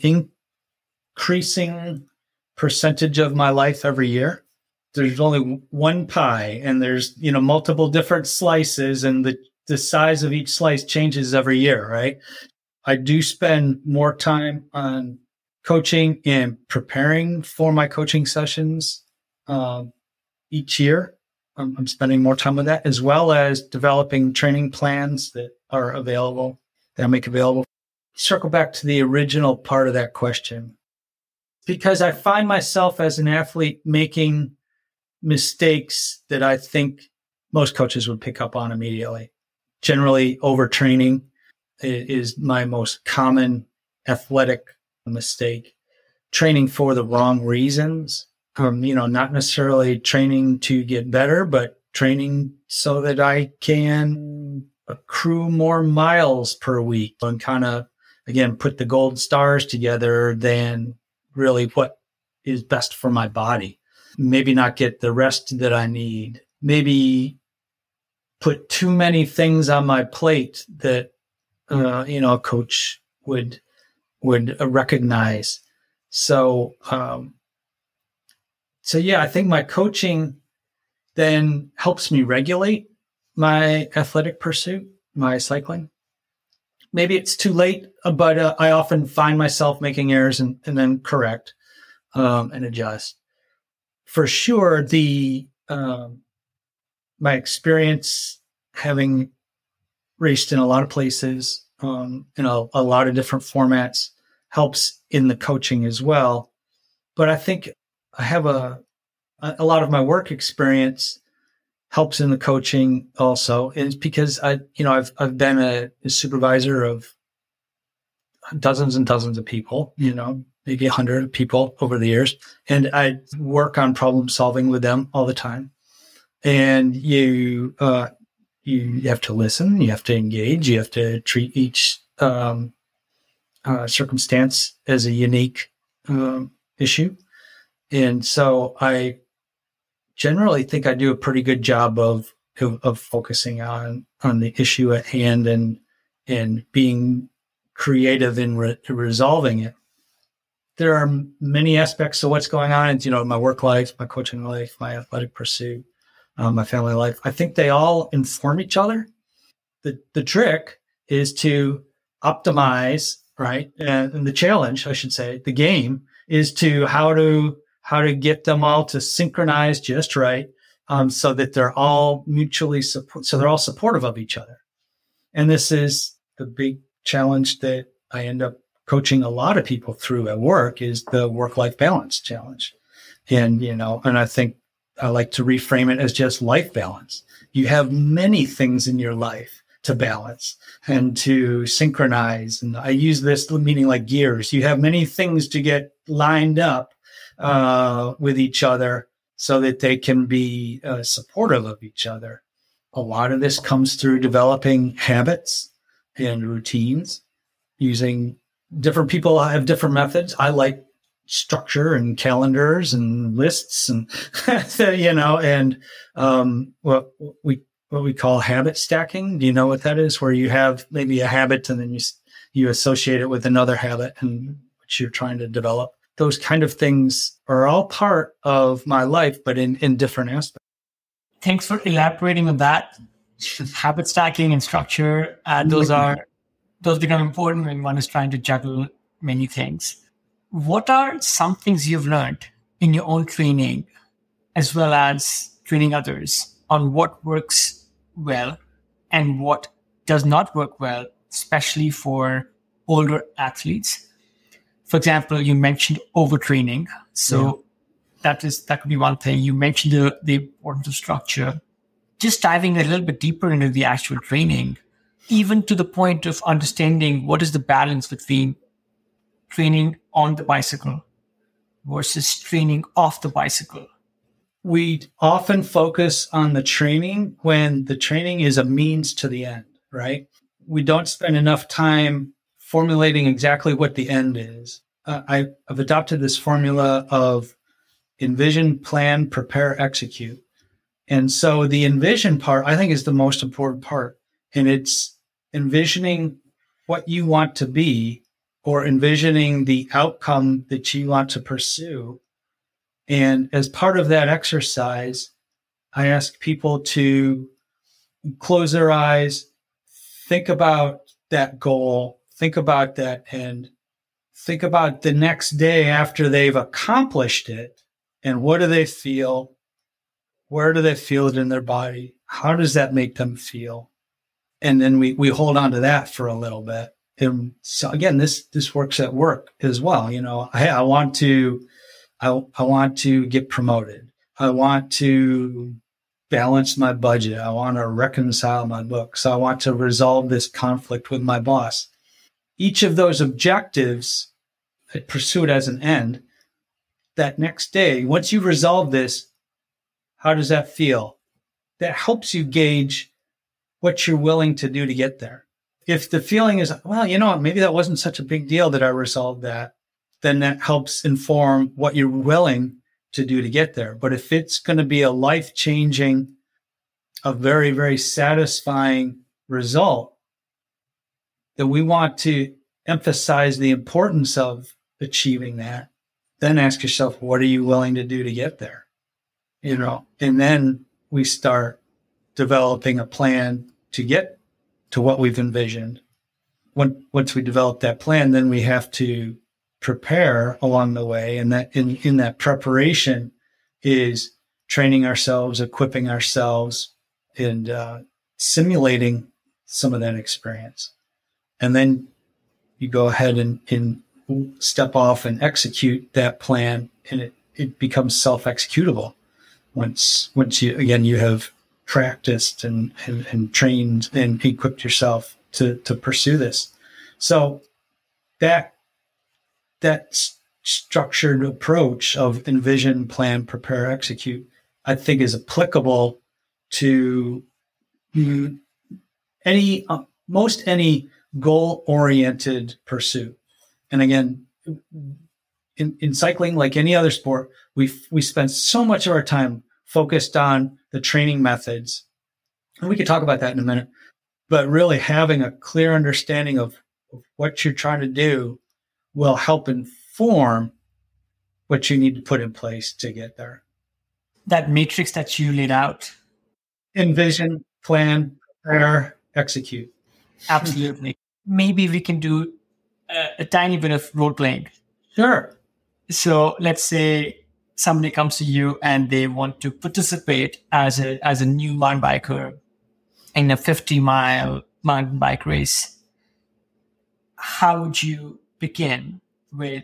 Speaker 2: increasing percentage of my life every year. There's only one pie and there's, you know, multiple different slices, and the, the size of each slice changes every year, right? I do spend more time on coaching and preparing for my coaching sessions um, each year. I'm, I'm spending more time with that, as well as developing training plans that are available, that I make available. Circle back to the original part of that question, because I find myself as an athlete making mistakes that I think most coaches would pick up on immediately. Generally, overtraining is my most common athletic mistake. Training for the wrong reasons, um, you know, not necessarily training to get better, but training so that I can accrue more miles per week and kind of, again, put the gold stars together than really what is best for my body. Maybe not get the rest that I need. Maybe put too many things on my plate that, uh, you know, a coach would, would recognize. So, um, so yeah, I think my coaching then helps me regulate my athletic pursuit, my cycling. Maybe it's too late, but uh, I often find myself making errors and, and then correct um, and adjust. For sure, the um, my experience having raced in a lot of places, um, in a, a lot of different formats, helps in the coaching as well. But I think I have a a lot of my work experience helps in the coaching also. And it's because I, you know, I've I've been a, a supervisor of dozens and dozens of people, you know, maybe a hundred people over the years. And I work on problem solving with them all the time. And you, uh, you have to listen, you have to engage, you have to treat each, um, uh, circumstance as a unique, um, issue. And so I generally think I do a pretty good job of, of, of focusing on, on the issue at hand and, and being creative in re- resolving it. There are many aspects of what's going on in, you know, my work life, my coaching life, my athletic pursuit, um, my family life. I think they all inform each other. The the trick is to optimize, right? And, and the challenge, I should say, the game is to how to how to get them all to synchronize just right, um, so that they're all mutually support, so they're all supportive of each other. And this is the big challenge that I end up coaching a lot of people through at work, is the work-life balance challenge. And, you know, and I think I like to reframe it as just life balance. You have many things in your life to balance and to synchronize. And I use this meaning like gears. You have many things to get lined up uh, with each other so that they can be uh, supportive of each other. A lot of this comes through developing habits and routines, using different people have different methods. I like structure and calendars and lists and, you know, and um, what we what we call habit stacking. Do you know what that is? Where you have maybe a habit and then you you associate it with another habit and which you're trying to develop. Those kind of things are all part of my life, but in, in different aspects.
Speaker 1: Thanks for elaborating on that. Habit stacking and structure, uh, those are those become important when one is trying to juggle many things. What are some things you've learned in your own training, as well as training others, on what works well and what does not work well, especially for older athletes? For example, you mentioned overtraining. So yeah. that is that could be one thing. You mentioned the, the importance of structure. Just diving a little bit deeper into the actual training, even to the point of understanding what is the balance between training on the bicycle versus training off the bicycle.
Speaker 2: We often focus on the training when the training is a means to the end, right? We don't spend enough time formulating exactly what the end is. Uh, I, I've adopted this formula of envision, plan, prepare, execute. And so the envision part, I think, is the most important part. And it's envisioning what you want to be or envisioning the outcome that you want to pursue. And as part of that exercise, I ask people to close their eyes, think about that goal, think about that end, think about the next day after they've accomplished it, and what do they feel? Where do they feel it in their body? How does that make them feel? And then we, we hold on to that for a little bit. And so again, this, this works at work as well. You know, I, I want to, I, I want to get promoted. I want to balance my budget. I want to reconcile my books. I want to resolve this conflict with my boss. Each of those objectives, I pursue it as an end. That next day, once you resolve this, how does that feel? That helps you gauge what you're willing to do to get there. If the feeling is, well, you know what, maybe that wasn't such a big deal that I resolved that, then that helps inform what you're willing to do to get there. But if it's going to be a life-changing, a very, very satisfying result, then we want to emphasize the importance of achieving that. Then ask yourself, what are you willing to do to get there? You know, and then we start developing a plan to get to what we've envisioned. When, once we develop that plan, then we have to prepare along the way. And that in, in that preparation is training ourselves, equipping ourselves, and uh, simulating some of that experience. And then you go ahead and, and step off and execute that plan, and it, it becomes self-executable. Once, once you, again, you have practiced and, and, and trained and equipped yourself to, to pursue this. So that, that s- structured approach of envision, plan, prepare, execute, I think is applicable to mm, any, uh, most any goal-oriented pursuit. And again, in, in cycling, like any other sport, we we spend so much of our time focused on the training methods. And we could talk about that in a minute. But really having a clear understanding of, of what you're trying to do will help inform what you need to put in place to get there.
Speaker 1: That matrix that you laid out.
Speaker 2: Envision, plan, prepare, execute.
Speaker 1: Absolutely. Maybe we can do a, a tiny bit of role playing.
Speaker 2: Sure.
Speaker 1: So let's say somebody comes to you and they want to participate as a as a new mountain biker in a fifty mile mountain bike race. How would you begin with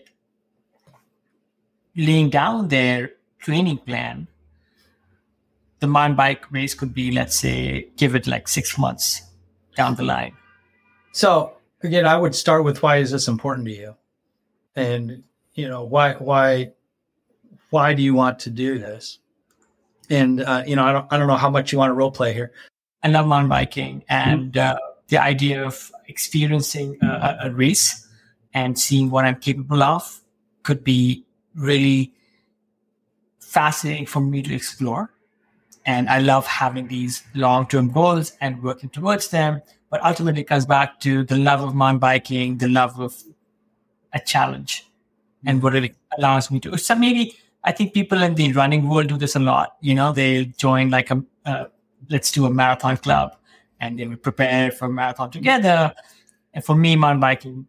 Speaker 1: laying down their training plan? The mountain bike race could be, let's say, give it like six months down the line.
Speaker 2: So again, I would start with, why is this important to you? And, you know, why, why, why do you want to do this? And, uh, you know, I don't, I don't know how much you want to role play here.
Speaker 1: I love mountain biking, and uh, the idea of experiencing a, a race and seeing what I'm capable of could be really fascinating for me to explore. And I love having these long-term goals and working towards them. But ultimately, it comes back to the love of mountain biking, the love of a challenge, and what it allows me to. So maybe I think people in the running world do this a lot. You know, they join like a, uh, let's do a marathon club, and they will prepare for a marathon together. And for me, mountain biking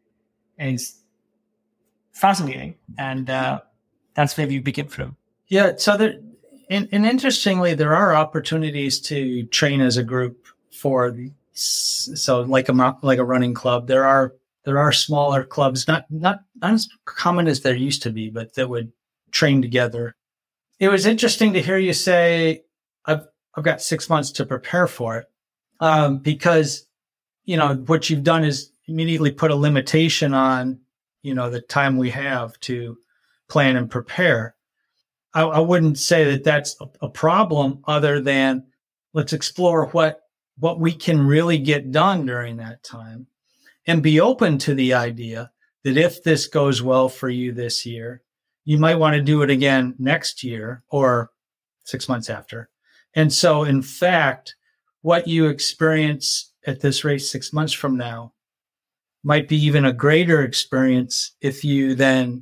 Speaker 1: is fascinating. And uh, that's where we begin from.
Speaker 2: Yeah. So there, and, and interestingly, there are opportunities to train as a group for the, so like a, like a running club. There are, there are smaller clubs, not, not, not as common as there used to be, but that would train together. It was interesting to hear you say, I've, I've got six months to prepare for it. Um, because, you know, what you've done is immediately put a limitation on, you know, the time we have to plan and prepare. I, I wouldn't say that that's a, a problem, other than let's explore what, what we can really get done during that time, and be open to the idea that if this goes well for you this year, you might want to do it again next year or six months after. And so, in fact, what you experience at this race six months from now might be even a greater experience if you then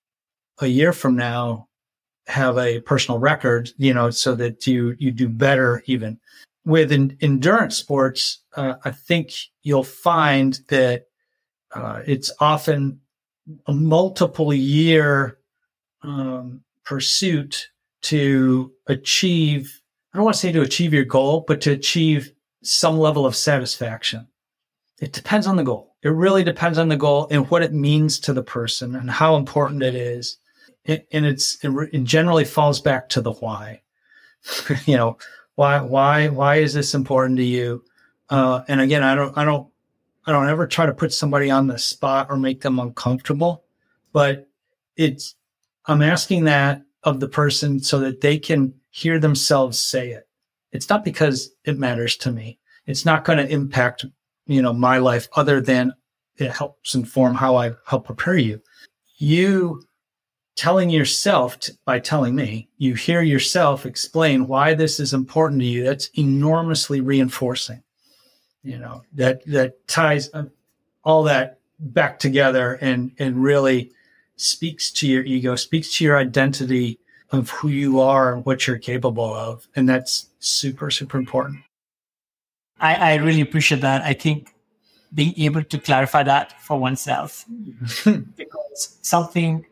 Speaker 2: a year from now have a personal record, you know, so that you, you do better even. With in, endurance sports, uh, I think you'll find that uh, it's often a multiple year um, pursuit to achieve, I don't want to say to achieve your goal, but to achieve some level of satisfaction. It depends on the goal. It really depends on the goal and what it means to the person and how important it is. It, and it's, it generally falls back to the why. You know, why, why, why is this important to you? Uh, and again, I don't, I don't, I don't ever try to put somebody on the spot or make them uncomfortable, but it's, I'm asking that of the person so that they can hear themselves say it. It's not because it matters to me. It's not going to impact, you know, my life, other than it helps inform how I help prepare you. You telling yourself t- by telling me, you hear yourself explain why this is important to you. That's enormously reinforcing. You know, that, that ties all that back together and, and really speaks to your ego, speaks to your identity of who you are and what you're capable of. And that's super, super important.
Speaker 1: I, I really appreciate that. I think being able to clarify that for oneself, because something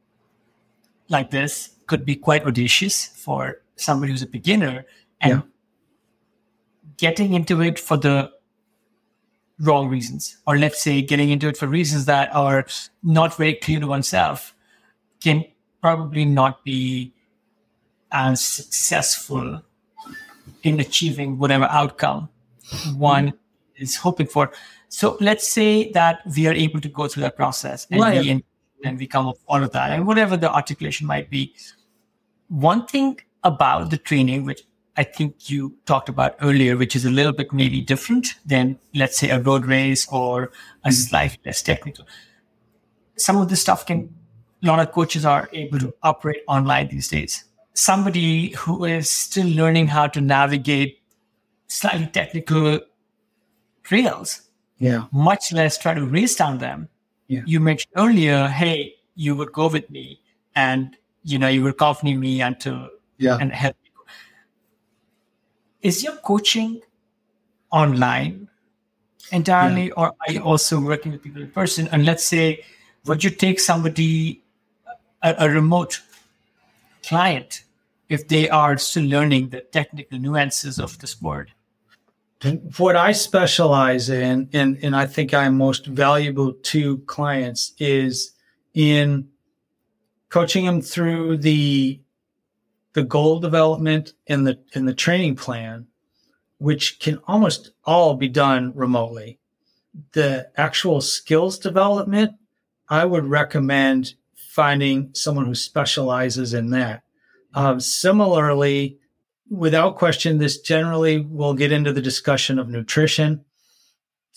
Speaker 1: like this could be quite audacious for somebody who's a beginner, and yeah. getting into it for the wrong reasons, or let's say getting into it for reasons that are not very clear to oneself, can probably not be as successful in achieving whatever outcome one is hoping for. So let's say that we are able to go through that process and, right. we, and we come up with all of that, and whatever the articulation might be. One thing about the training, which I think you talked about earlier, which is a little bit maybe different than, let's say, a road race or a slightly less technical. Some of this stuff can, a lot of coaches are able to operate online these days. Somebody who is still learning how to navigate slightly technical trails,
Speaker 2: yeah,
Speaker 1: much less try to race down them.
Speaker 2: Yeah.
Speaker 1: You mentioned earlier, hey, you would go with me and, you know, you would accompany me until
Speaker 2: yeah.
Speaker 1: and help me. Is your coaching online entirely, yeah. or are you also working with people in person? And let's say, would you take somebody, a, a remote client, if they are still learning the technical nuances of the sport?
Speaker 2: What I specialize in, and, and I think I'm most valuable to clients, is in coaching them through the the goal development and the and the training plan, which can almost all be done remotely. The actual skills development, I would recommend finding someone who specializes in that. Um, similarly, without question, this generally will get into the discussion of nutrition.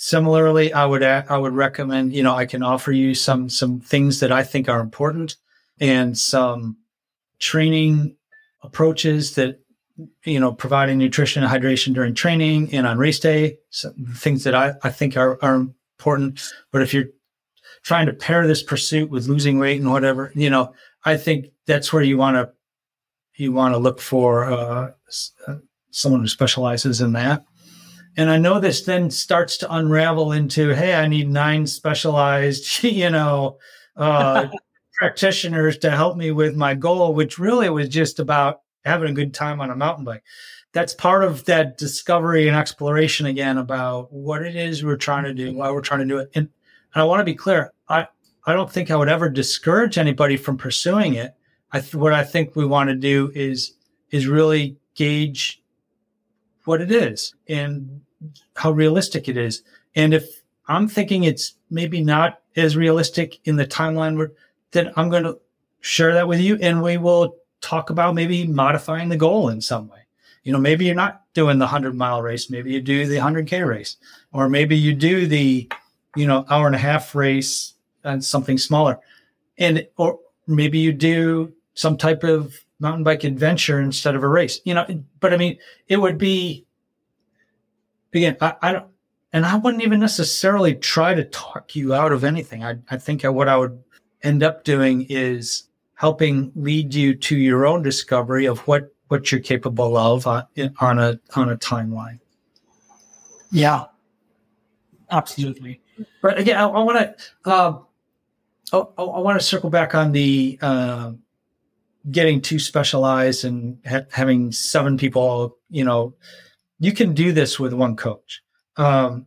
Speaker 2: Similarly, I would I would recommend, you know, I can offer you some some things that I think are important and some training approaches that, you know, providing nutrition and hydration during training and on race day, so things that I, I think are, are important. But if you're trying to pair this pursuit with losing weight and whatever, you know, I think that's where you want to, you want to look for uh, someone who specializes in that. And I know this then starts to unravel into, hey, I need nine specialized, you know, uh, practitioners to help me with my goal, which really was just about having a good time on a mountain bike. That's part of that discovery and exploration again about what it is we're trying to do, why we're trying to do it. And, and I want to be clear. I, I don't think I would ever discourage anybody from pursuing it. I th- what I think we want to do is, is really gauge what it is and how realistic it is. And if I'm thinking it's maybe not as realistic in the timeline, we're, then I'm going to share that with you, and we will talk about maybe modifying the goal in some way. You know, maybe you're not doing the hundred mile race. Maybe you do the hundred K race, or maybe you do the, you know, hour and a half race and something smaller. And, or maybe you do some type of mountain bike adventure instead of a race, you know, but I mean, it would be, again, I, I don't, and I wouldn't even necessarily try to talk you out of anything. I, I think what I would end up doing is helping lead you to your own discovery of what, what you're capable of on, on a on a timeline.
Speaker 1: Yeah, absolutely.
Speaker 2: But again, I, I want to uh, I, I want to circle back on the uh, getting too specialized and ha- having seven people. You know, you can do this with one coach. Um,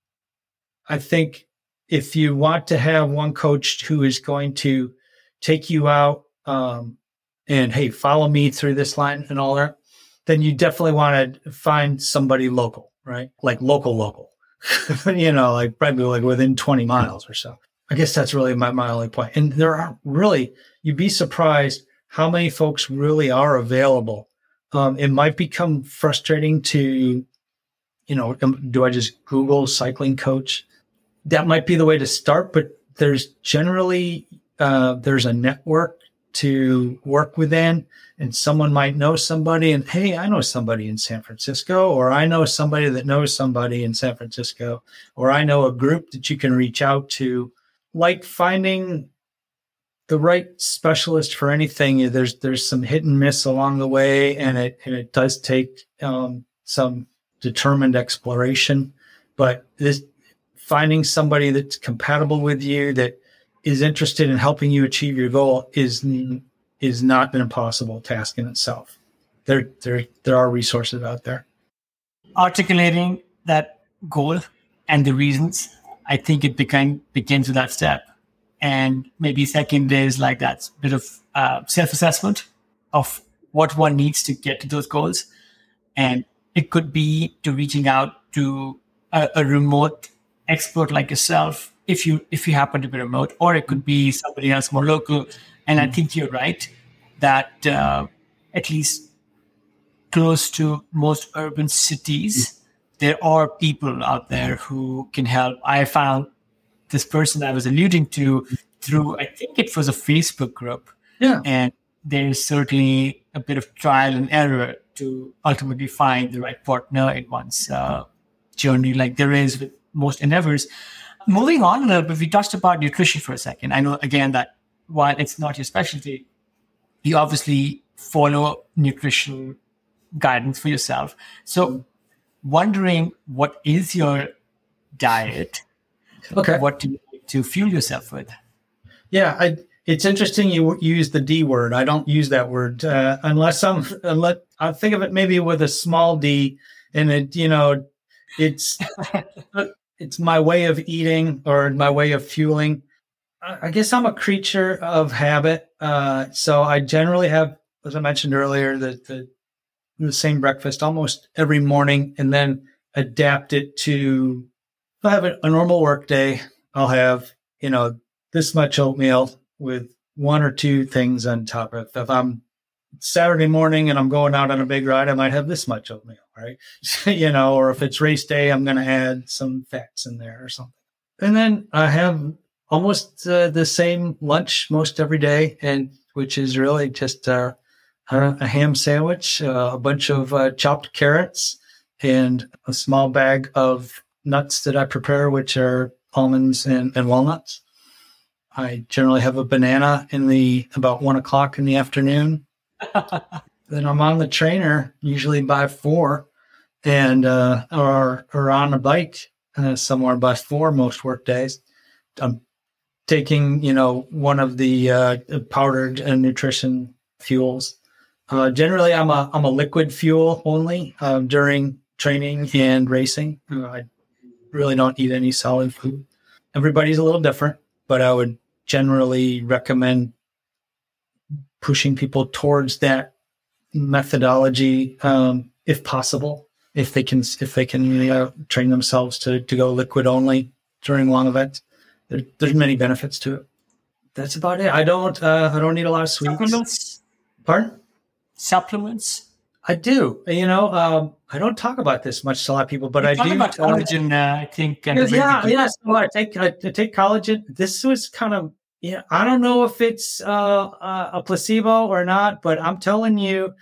Speaker 2: I think if you want to have one coach who is going to take you out um, and, hey, follow me through this line and all that, then you definitely want to find somebody local, right? Like local, local, you know, like probably like within twenty miles or so. I guess that's really my, my only point. And there are really, you'd be surprised how many folks really are available. Um, it might become frustrating to, you know, do I just Google cycling coach? That might be the way to start, but there's generally, uh, there's a network to work within, and someone might know somebody, and hey, I know somebody in San Francisco, or I know somebody that knows somebody in San Francisco, or I know a group that you can reach out to. Like finding the right specialist for anything, there's there's some hit and miss along the way, and it and it does take um, some determined exploration. But this finding somebody that's compatible with you, that is interested in helping you achieve your goal, is is not an impossible task in itself. There there there are resources out there.
Speaker 1: Articulating that goal and the reasons, I think it became, begins with that step. And maybe second is like that bit of uh, self-assessment of what one needs to get to those goals. And it could be to reaching out to a, a remote expert like yourself, if you if you happen to be remote, or it could be somebody else more local. And I think you're right that uh, at least close to most urban cities, there are people out there who can help. I found this person I was alluding to through, I think it was a Facebook group.
Speaker 2: Yeah.
Speaker 1: And there's certainly a bit of trial and error to ultimately find the right partner in one's uh, journey, like there is with most endeavors. Moving on a little bit, we touched about nutrition for a second. I know, again, that while it's not your specialty, you obviously follow nutrition guidance for yourself. So wondering, what is your diet?
Speaker 2: Okay.
Speaker 1: What do you like to fuel yourself with?
Speaker 2: Yeah, I, it's interesting you use the D word. I don't use that word uh, unless I'm, unless I think of it maybe with a small d, and it, you know, it's, it's my way of eating or my way of fueling. I guess I'm a creature of habit. Uh, so I generally have, as I mentioned earlier, the, the, the same breakfast almost every morning, and then adapt it to, if I have a, a normal work day, I'll have, you know, this much oatmeal with one or two things on top of it. If I'm Saturday morning and I'm going out on a big ride, I might have this much oatmeal, right? You know, or if it's race day, I'm going to add some fats in there or something. And then I have almost uh, the same lunch most every day. And which is really just uh, a, a ham sandwich, uh, a bunch of uh, chopped carrots, and a small bag of nuts that I prepare, which are almonds and, and walnuts. I generally have a banana in the about one o'clock in the afternoon. Then I'm on the trainer, usually by four, and uh, or or on a bike uh, somewhere by four most work days. I'm taking, you know, one of the uh, powdered uh, nutrition fuels. Uh, generally, I'm a I'm a liquid fuel only uh, during training and racing. Uh, I really don't eat any solid food. Everybody's a little different, but I would generally recommend pushing people towards that methodology, um, if possible, if they can, if they can you know, train themselves to, to go liquid only during long events. There, there's many benefits to it. That's about it. I don't, uh, I don't need a lot of sweets.
Speaker 1: Supplements?
Speaker 2: Pardon?
Speaker 1: Supplements?
Speaker 2: I do. You know, um, I don't talk about this much to a lot of people, but
Speaker 1: you
Speaker 2: I
Speaker 1: talk
Speaker 2: do.
Speaker 1: About collagen, uh, I think. And
Speaker 2: yeah, yeah. So I take, I, I take collagen. This was kind of, yeah, I don't know if it's uh, uh, a placebo or not, but I'm telling you,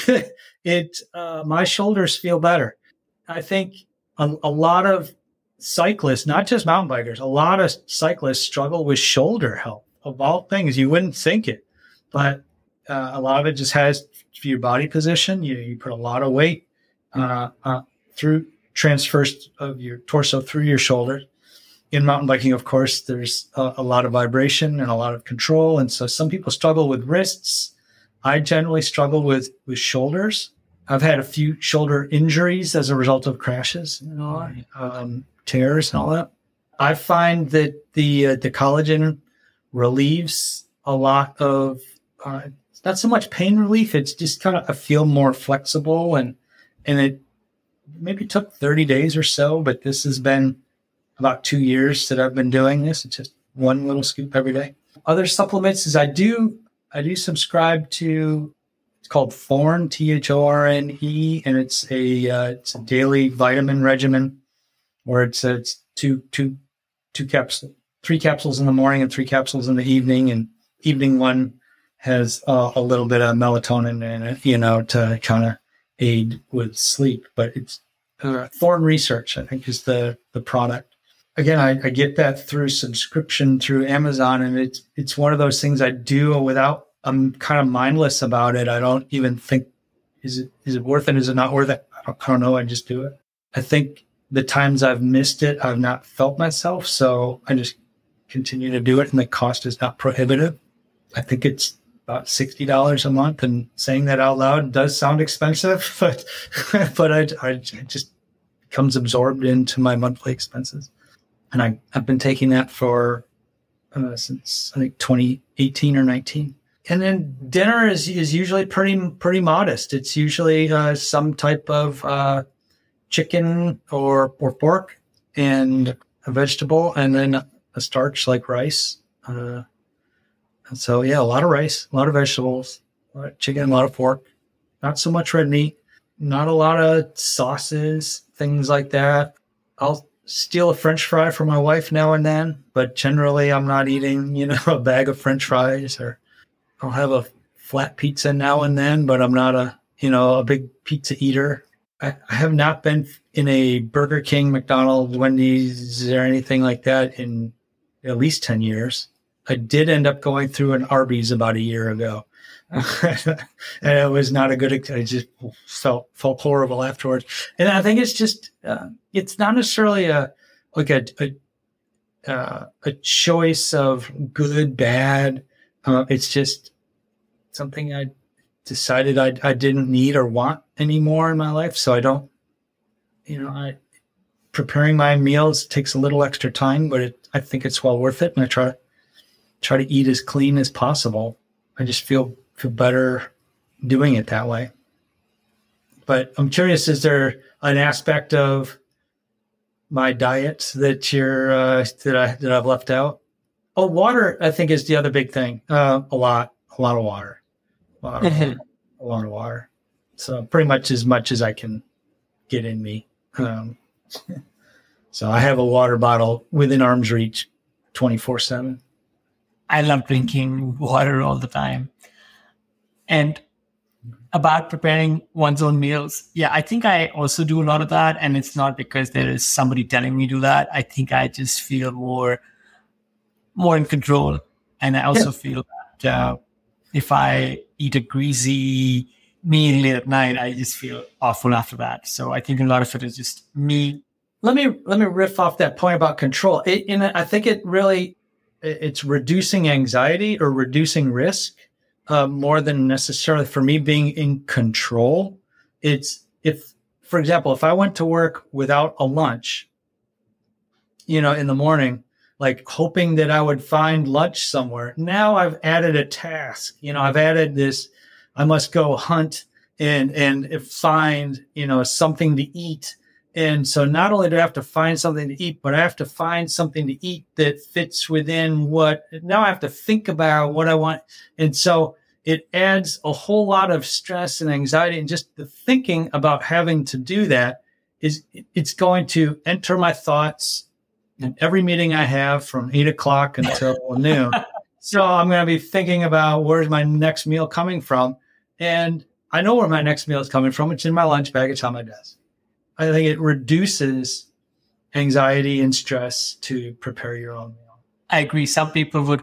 Speaker 2: it. Uh, my shoulders feel better. I think a, a lot of cyclists, not just mountain bikers, a lot of cyclists struggle with shoulder health. Of all things, you wouldn't think it, but uh, a lot of it just has to your body position. You you put a lot of weight uh, uh, through transfers of your torso through your shoulders. In mountain biking, of course, there's a, a lot of vibration and a lot of control. And so some people struggle with wrists. I generally struggle with, with shoulders. I've had a few shoulder injuries as a result of crashes, you know, um, tears and all that. I find that the, uh, the collagen relieves a lot of, uh, it's not so much pain relief. It's just kind of, I feel more flexible, and, and it maybe took thirty days or so, but this has been about two years that I've been doing this. It's just one little scoop every day. Other supplements is I do, I do subscribe to, it's called Thorne, T H O R N E, and it's a, uh, it's a daily vitamin regimen where it's, uh, it's two, two, two capsules, three capsules in the morning and three capsules in the evening. And evening one has uh, a little bit of melatonin in it, you know, to kind of aid with sleep. But it's uh, Thorne Research, I think, is the, the product. Again, I, I get that through subscription through Amazon, and it's it's one of those things I do without, I'm kind of mindless about it. I don't even think, is it is it worth it? Is it not worth it? I don't, I don't know. I just do it. I think the times I've missed it, I've not felt myself. So I just continue to do it, and the cost is not prohibitive. I think it's about sixty dollars a month, and saying that out loud does sound expensive, but, but I, I it just becomes absorbed into my monthly expenses. And I, I've been taking that for uh, since I think twenty eighteen or nineteen. And then dinner is is usually pretty pretty modest. It's usually uh, some type of uh, chicken or or pork and a vegetable, and then a starch like rice. Uh, and so yeah, a lot of rice, a lot of vegetables, a lot of chicken, a lot of pork. Not so much red meat. Not a lot of sauces, things like that. I'll steal a French fry from my wife now and then, but generally I'm not eating, you know, a bag of French fries, or I'll have a flat pizza now and then, but I'm not a, you know, a big pizza eater. I, I have not been in a Burger King, McDonald's, Wendy's, or anything like that in at least ten years. I did end up going through an Arby's about a year ago. And it was not a good, I just felt, felt horrible afterwards. And I think it's just, uh, it's not necessarily a, like a, a, uh, a choice of good, bad. Uh, it's just something I decided I, I didn't need or want anymore in my life. So I don't, you know, I, preparing my meals takes a little extra time, but it, I think it's well worth it. And I try, try to eat as clean as possible. I just feel, feel better doing it that way. But I'm curious, is there an aspect of my diet that you're, uh, that I, that I've left out? Oh, water, I think, is the other big thing. Uh, a lot, a lot of water, a lot of, water, a lot of water. So pretty much as much as I can get in me. Um, so I have a water bottle within arm's reach twenty-four seven.
Speaker 1: I love drinking water all the time. And about preparing one's own meals, yeah, I think I also do a lot of that. And it's not because there is somebody telling me to do that. I think I just feel more, more in control. And I also yeah. feel that uh, if I eat a greasy meal late at night, I just feel awful after that. So I think a lot of it is just me.
Speaker 2: Let me let me riff off that point about control. It, and I think it really it's reducing anxiety or reducing risk uh, more than necessarily for me being in control. It's if, for example, if I went to work without a lunch, you know, in the morning, like hoping that I would find lunch somewhere. Now I've added a task. You know, I've added this. I must go hunt and and find, you know, something to eat. And so not only do I have to find something to eat, but I have to find something to eat that fits within what, now I have to think about what I want. And so it adds a whole lot of stress and anxiety. And just the thinking about having to do that is, it's going to enter my thoughts in every meeting I have from eight o'clock until noon. So I'm going to be thinking about where's my next meal coming from. And I know where my next meal is coming from. It's in my lunch bag. It's on my desk. I think it reduces anxiety and stress to prepare your own meal.
Speaker 1: I agree. Some people would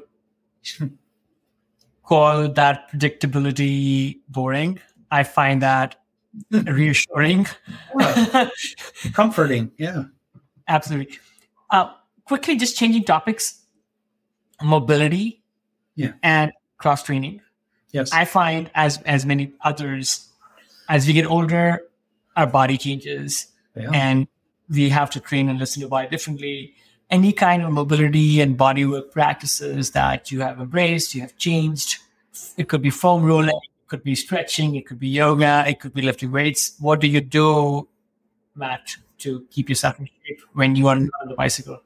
Speaker 1: call that predictability boring. I find that reassuring.
Speaker 2: Yeah. Comforting. Yeah.
Speaker 1: Absolutely. Uh, quickly, just changing topics, mobility
Speaker 2: yeah.
Speaker 1: and cross-training.
Speaker 2: Yes.
Speaker 1: I find, as as many others, as we get older, our body changes yeah. and we have to train and listen to the body differently. Any kind of mobility and body work practices that you have embraced, you have changed. It could be foam rolling, it could be stretching, it could be yoga, it could be lifting weights. What do you do, Matt, to keep yourself in shape when you are on the bicycle?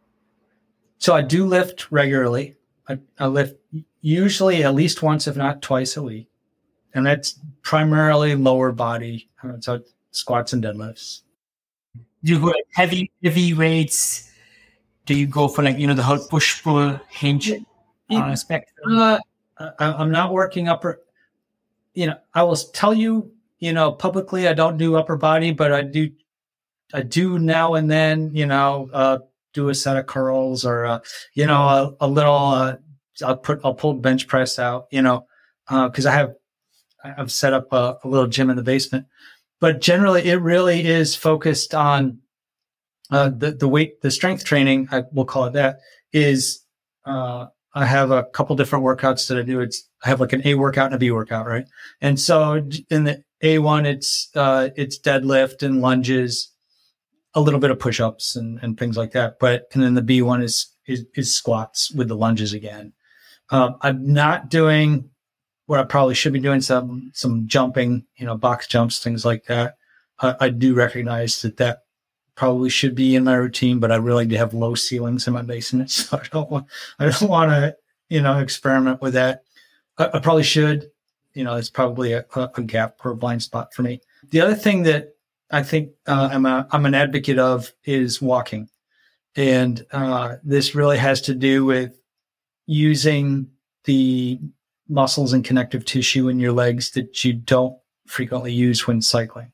Speaker 2: So I do lift regularly. I, I lift usually at least once, if not twice a week. And that's primarily lower body. So squats and deadlifts.
Speaker 1: Do you go like heavy, heavy weights? Do you go for like, you know, the whole push pull hinge uh, aspect?
Speaker 2: Uh, I, I'm not working upper, you know, I will tell you, you know, publicly, I don't do upper body, but I do, I do now and then, you know, uh, do a set of curls or, uh, you know, a, a little, uh, I'll put, I'll pull bench press out, you know, uh, cause I have, I've set up a, a little gym in the basement. But generally, it really is focused on uh, the the weight, the strength training. I will call it that. Is uh, I have a couple different workouts that I do. It's I have like an A workout and a B workout, right? And so in the A one, it's uh, it's deadlift and lunges, a little bit of push-ups and, and things like that. But and then the B one is is, is squats with the lunges again. Um, I'm not doing what I probably should be doing, some some jumping, you know, box jumps, things like that. I, I do recognize that that probably should be in my routine, but I really do have low ceilings in my basement, so I don't want I don't want to, you know, experiment with that. I, I probably should, you know, it's probably a, a gap or a blind spot for me. The other thing that I think uh, I'm a I'm an advocate of is walking, and uh, this really has to do with using the muscles and connective tissue in your legs that you don't frequently use when cycling.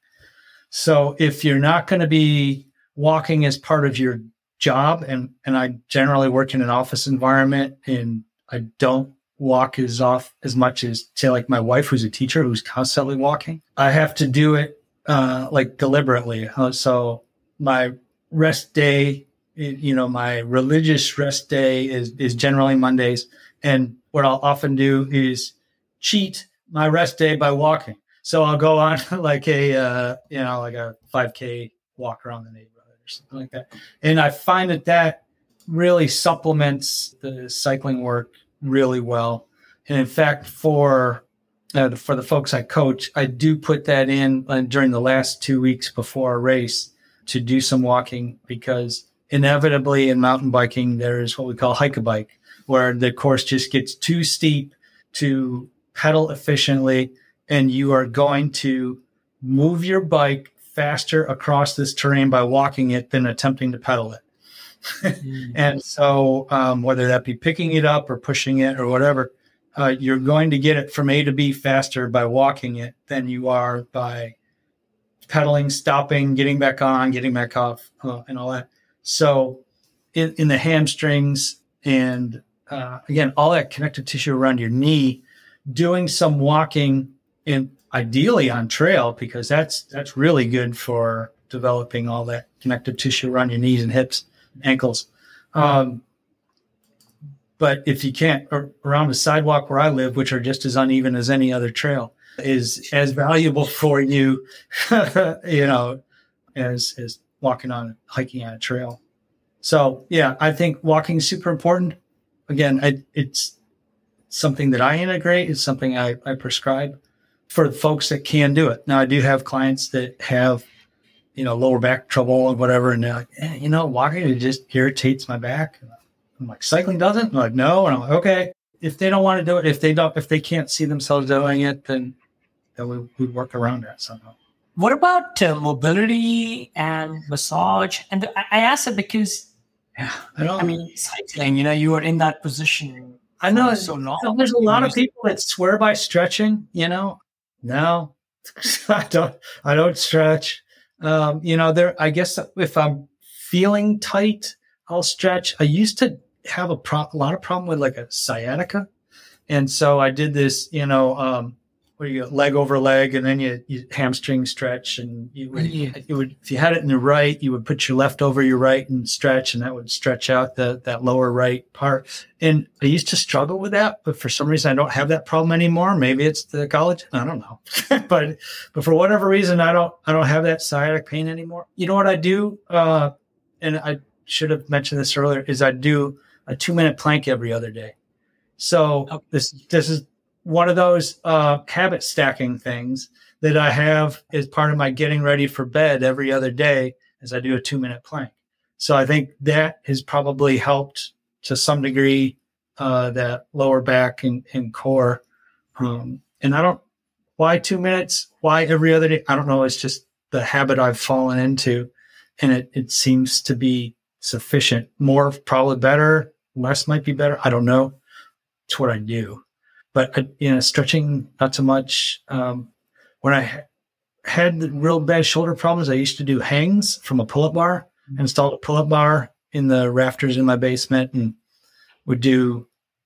Speaker 2: So if you're not going to be walking as part of your job, and, and I generally work in an office environment and I don't walk as off as much as, say, like my wife, who's a teacher, who's constantly walking, I have to do it uh, like deliberately. Uh, so my rest day, you know, my religious rest day is, is generally Mondays. And what I'll often do is cheat my rest day by walking. So I'll go on like a, uh, you know, like a five K walk around the neighborhood or something like that. And I find that that really supplements the cycling work really well. And in fact, for, uh, for the folks I coach, I do put that in uh, during the last two weeks before a race to do some walking, because inevitably in mountain biking, there is what we call hike-a-bike, where the course just gets too steep to pedal efficiently, and you are going to move your bike faster across this terrain by walking it than attempting to pedal it. Mm-hmm. And so um, whether that be picking it up or pushing it or whatever, uh, you're going to get it from A to B faster by walking it than you are by pedaling, stopping, getting back on, getting back off, uh, and all that. So in, in the hamstrings and, uh, again, all that connective tissue around your knee, doing some walking in ideally on trail, because that's that's really good for developing all that connective tissue around your knees and hips, ankles. Um, but if you can't, around the sidewalk where I live, which are just as uneven as any other trail, is as valuable for you, you know, as as walking on, hiking on a trail. So yeah, I think walking is super important. Again, I, it's something that I integrate. It's something I, I prescribe for the folks that can do it. Now, I do have clients that have, you know, lower back trouble or whatever, and they're like, eh, you know, walking, it just irritates my back. I'm like, cycling doesn't? I'm like, no. And I'm like, okay. If they don't want to do it, if they don't, if they can't see themselves doing it, then, then we we work around that somehow.
Speaker 1: What about uh, mobility and massage? And I, I ask it because,
Speaker 2: yeah, I don't.
Speaker 1: I mean, cycling, you know, you are in that position.
Speaker 2: I know.
Speaker 1: So long.
Speaker 2: You know, there's a lot of people that swear by stretching. You know, no, I don't. I don't stretch. Um, you know, there. I guess if I'm feeling tight, I'll stretch. I used to have a, pro- a lot of problem with like a sciatica, and so I did this. You know, um, where you go leg over leg, and then you, you hamstring stretch, and you would, yeah. you would, if you had it in the right, you would put your left over your right and stretch, and that would stretch out the that lower right part. And I used to struggle with that, but for some reason I don't have that problem anymore. Maybe it's the college, I don't know, but but for whatever reason I don't I don't have that sciatic pain anymore. You know what I do? Uh, and I should have mentioned this earlier. Is I do a two minute plank every other day. So okay. this this is one of those uh, habit stacking things that I have as part of my getting ready for bed every other day, as I do a two minute plank. So I think that has probably helped to some degree, uh, that lower back and, and core. Um, and I don't, why two minutes? Why every other day? I don't know. It's just the habit I've fallen into, and it, it seems to be sufficient. More probably better, less might be better. I don't know. It's what I do. But, uh, you know, stretching, not so much. Um, when I ha- had the real bad shoulder problems, I used to do hangs from a pull-up bar, mm-hmm. installed a pull-up bar in the rafters in my basement, and would do,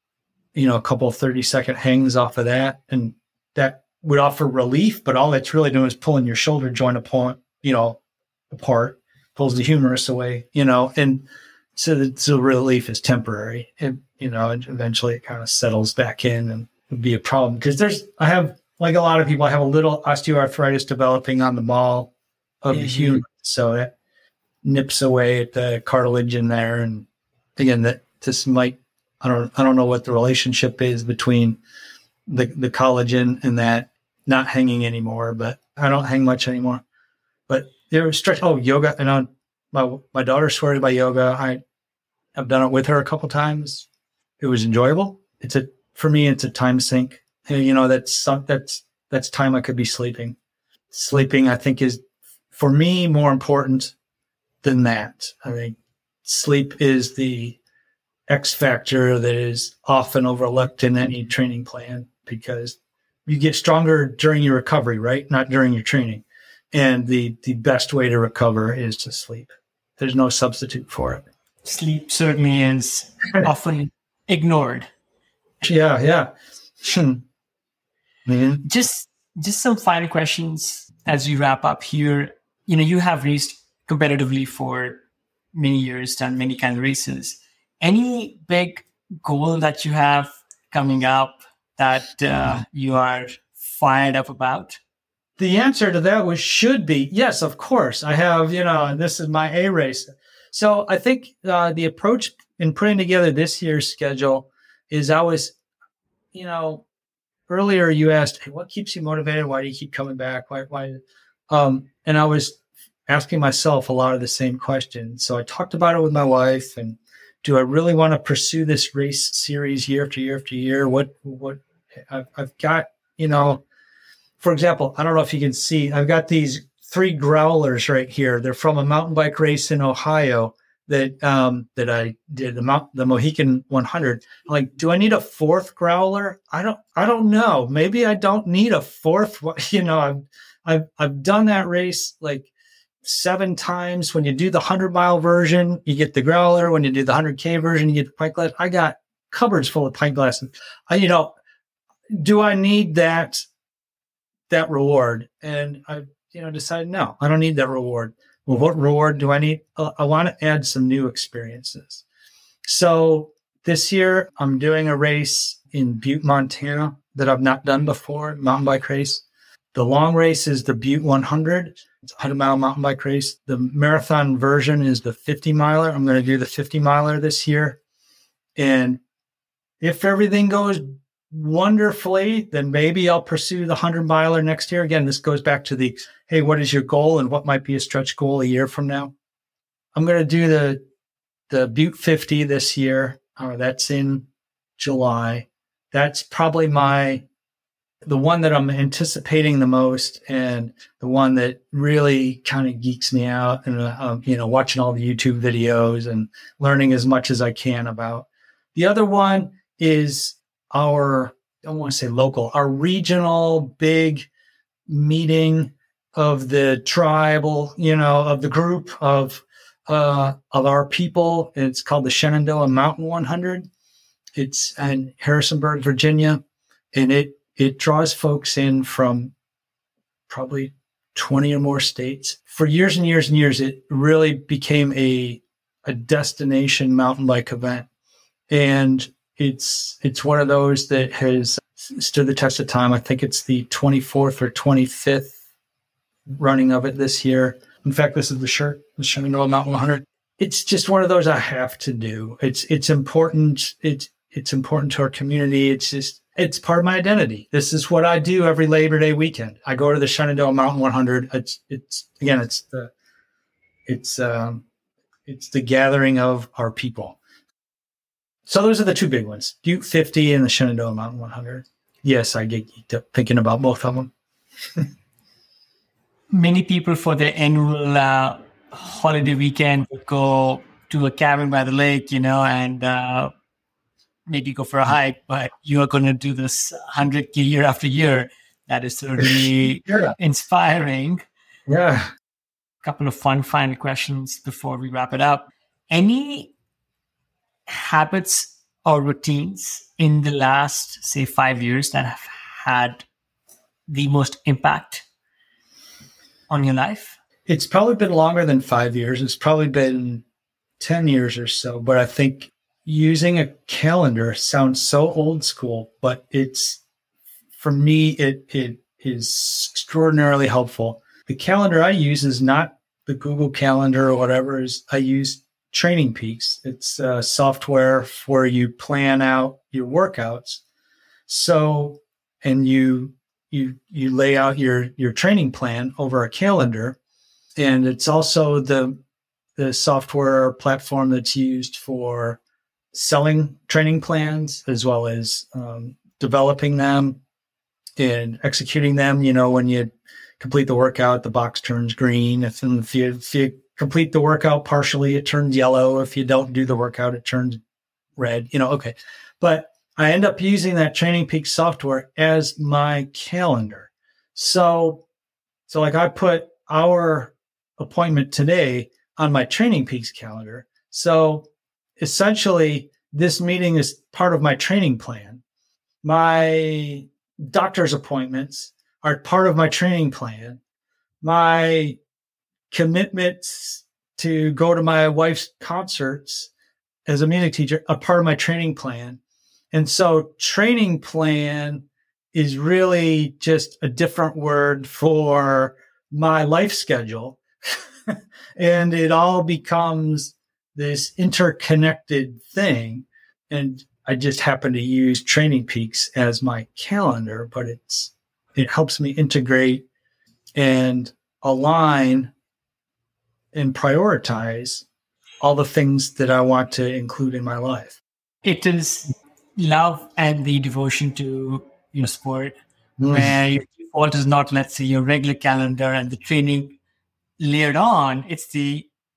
Speaker 2: you know, a couple of thirty-second hangs off of that. And that would offer relief, but all it's really doing is pulling your shoulder joint apart, you know, apart, pulls the humerus away, you know, and so the, so relief is temporary. And, you know, and eventually it kind of settles back in, and would be a problem because there's, I have, like a lot of people, I have a little osteoarthritis developing on the ball of mm-hmm. the humerus. So it nips away at the cartilage in there. And again, that this might, I don't, I don't know what the relationship is between the, the collagen and that not hanging anymore, but I don't hang much anymore. But there was stretch. Oh, yoga. And on my, my daughter swears by yoga. I have done it with her a couple times. It was enjoyable. It's a, For me, it's a time sink. You know, that's some, that's that's time I could be sleeping. Sleeping, I think, is for me more important than that. I mean, sleep is the X factor that is often overlooked in any training plan, because you get stronger during your recovery, right? Not during your training. And the the best way to recover is to sleep. There's no substitute for it.
Speaker 1: Sleep certainly is often ignored.
Speaker 2: Yeah, yeah. Man.
Speaker 1: Just just some final questions as we wrap up here. You know, you have raced competitively for many years, done many kind of races. Any big goal that you have coming up that uh, you are fired up about?
Speaker 2: The answer to that was should be yes, of course. I have, you know, this is my A race. So I think uh, the approach in putting together this year's schedule is I was, you know, earlier you asked, hey, what keeps you motivated? Why do you keep coming back? Why, why? Um, and I was asking myself a lot of the same questions. So I talked about it with my wife, and do I really want to pursue this race series year after year after year? What, what I've, I've got, you know, for example, I don't know if you can see, I've got these three growlers right here. They're from a mountain bike race in Ohio. that um, that I did the Mount, the Mohican one hundred. I'm like, do I need a fourth growler? I don't I don't know. Maybe I don't need a fourth one. You know, I've I've I've done that race like seven times. When you do the hundred mile version, you get the growler. When you do the hundred K version, you get the pint glass. I got cupboards full of pint glasses. I, you know, do I need that that reward? And I, you know, decided no, I don't need that reward. Well, what reward do I need? Uh, I want to add some new experiences. So this year I'm doing a race in Butte, Montana that I've not done before, mountain bike race. The long race is the Butte one hundred. It's a hundred mile mountain bike race. The marathon version is the fifty miler. I'm going to do the fifty miler this year. And if everything goes wonderfully, then maybe I'll pursue the hundred miler next year. Again, this goes back to the, hey, what is your goal and what might be a stretch goal a year from now? I'm going to do the, the Butte fifty this year. Uh, that's in July. That's probably my, the one that I'm anticipating the most and the one that really kind of geeks me out and, uh, um, you know, watching all the YouTube videos and learning as much as I can about. The other one is our, I don't want to say local, our regional big meeting of the tribal, you know, of the group of, uh, of our people. It's called the Shenandoah Mountain one hundred. It's in Harrisonburg, Virginia. And it, it draws folks in from probably twenty or more states. For years and years and years, it really became a, a destination mountain bike event. And It's it's one of those that has stood the test of time. I think it's the twenty-fourth or twenty-fifth running of it this year. In fact, this is the shirt, the Shenandoah Mountain one hundred. It's just one of those I have to do. It's it's important. It's it's important to our community. It's just it's part of my identity. This is what I do every Labor Day weekend. I go to the Shenandoah Mountain one hundred. It's it's again, it's the it's um it's the gathering of our people. So those are the two big ones, Butte fifty and the Shenandoah Mountain one hundred. Yes, I get geeked up thinking about both of them.
Speaker 1: Many people for their annual uh, holiday weekend would go to a cabin by the lake, you know, and uh, maybe go for a hike, but you are going to do this one hundred K year after year. That is certainly yeah. inspiring.
Speaker 2: Yeah.
Speaker 1: A couple of fun final questions before we wrap it up. Any habits or routines in the last, say, five years that have had the most impact on your life?
Speaker 2: It's probably been longer than five years. It's probably been ten years or so. But I think using a calendar sounds so old school, but it's, for me, it it is extraordinarily helpful. The calendar I use is not the Google Calendar or whatever. Is I use Training Peaks. It's uh, software where you plan out your workouts. So, and you you you lay out your your training plan over a calendar, and it's also the the software platform that's used for selling training plans as well as um, developing them and executing them. You know, when you complete the workout, the box turns green. If, if you if you complete the workout partially, it turns yellow. If you don't do the workout, it turns red, you know, okay. But I end up using that Training Peaks software as my calendar. So, so like I put our appointment today on my Training Peaks calendar. So essentially this meeting is part of my training plan. My doctor's appointments are part of my training plan. My commitments to go to my wife's concerts as a music teacher are part of my training plan. And so training plan is really just a different word for my life schedule. And it all becomes this interconnected thing. And I just happen to use Training Peaks as my calendar, but it's, it helps me integrate and align and prioritize all the things that I want to include in my life.
Speaker 1: It is love and the devotion to your sport, mm. where your default is not, let's say, your regular calendar and the training layered on. It's the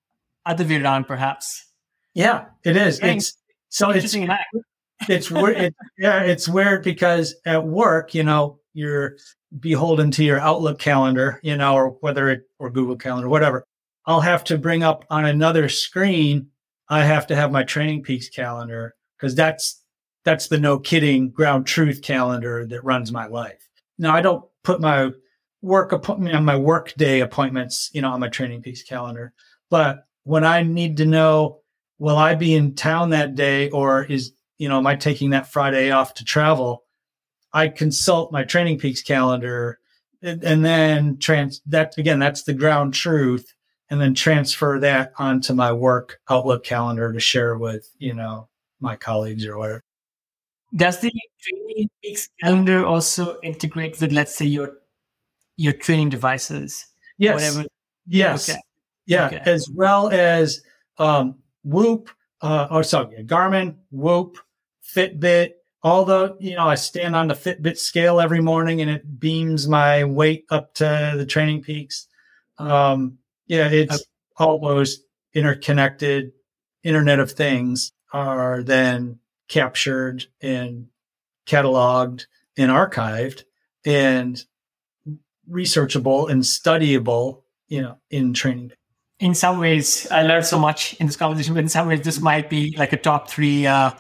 Speaker 1: other way around, perhaps.
Speaker 2: Yeah, it is.
Speaker 1: Very
Speaker 2: It's so it's
Speaker 1: interesting.
Speaker 2: it's weird. It, yeah, it's weird because at work, you know, you're beholden to your Outlook calendar, you know, or whether it or Google Calendar, whatever. I'll have to bring up on another screen. I have to have my Training Peaks calendar because that's that's the no kidding ground truth calendar that runs my life. Now, I don't put my work appointment on my work day appointments, you know, on my Training Peaks calendar, but when I need to know, will I be in town that day, or is you know, am I taking that Friday off to travel? I consult my Training Peaks calendar and, and then trans that again, that's the ground truth, and then transfer that onto my work Outlook calendar to share with, you know, my colleagues or whatever.
Speaker 1: Does the Training Peaks calendar also integrate with, let's say, your your training devices?
Speaker 2: Yes.
Speaker 1: Whatever.
Speaker 2: Yes.
Speaker 1: Okay.
Speaker 2: Yeah.
Speaker 1: Okay.
Speaker 2: As well as um, Whoop, uh, or sorry, Garmin, Whoop, Fitbit, all the, you know, I stand on the Fitbit scale every morning and it beams my weight up to the Training Peaks. Um, yeah, it's okay. All those interconnected Internet of Things are then captured and cataloged and archived and researchable and studyable, you know, in Training.
Speaker 1: In some ways, I learned so much in this conversation, but in some ways, this might be like a top three uh,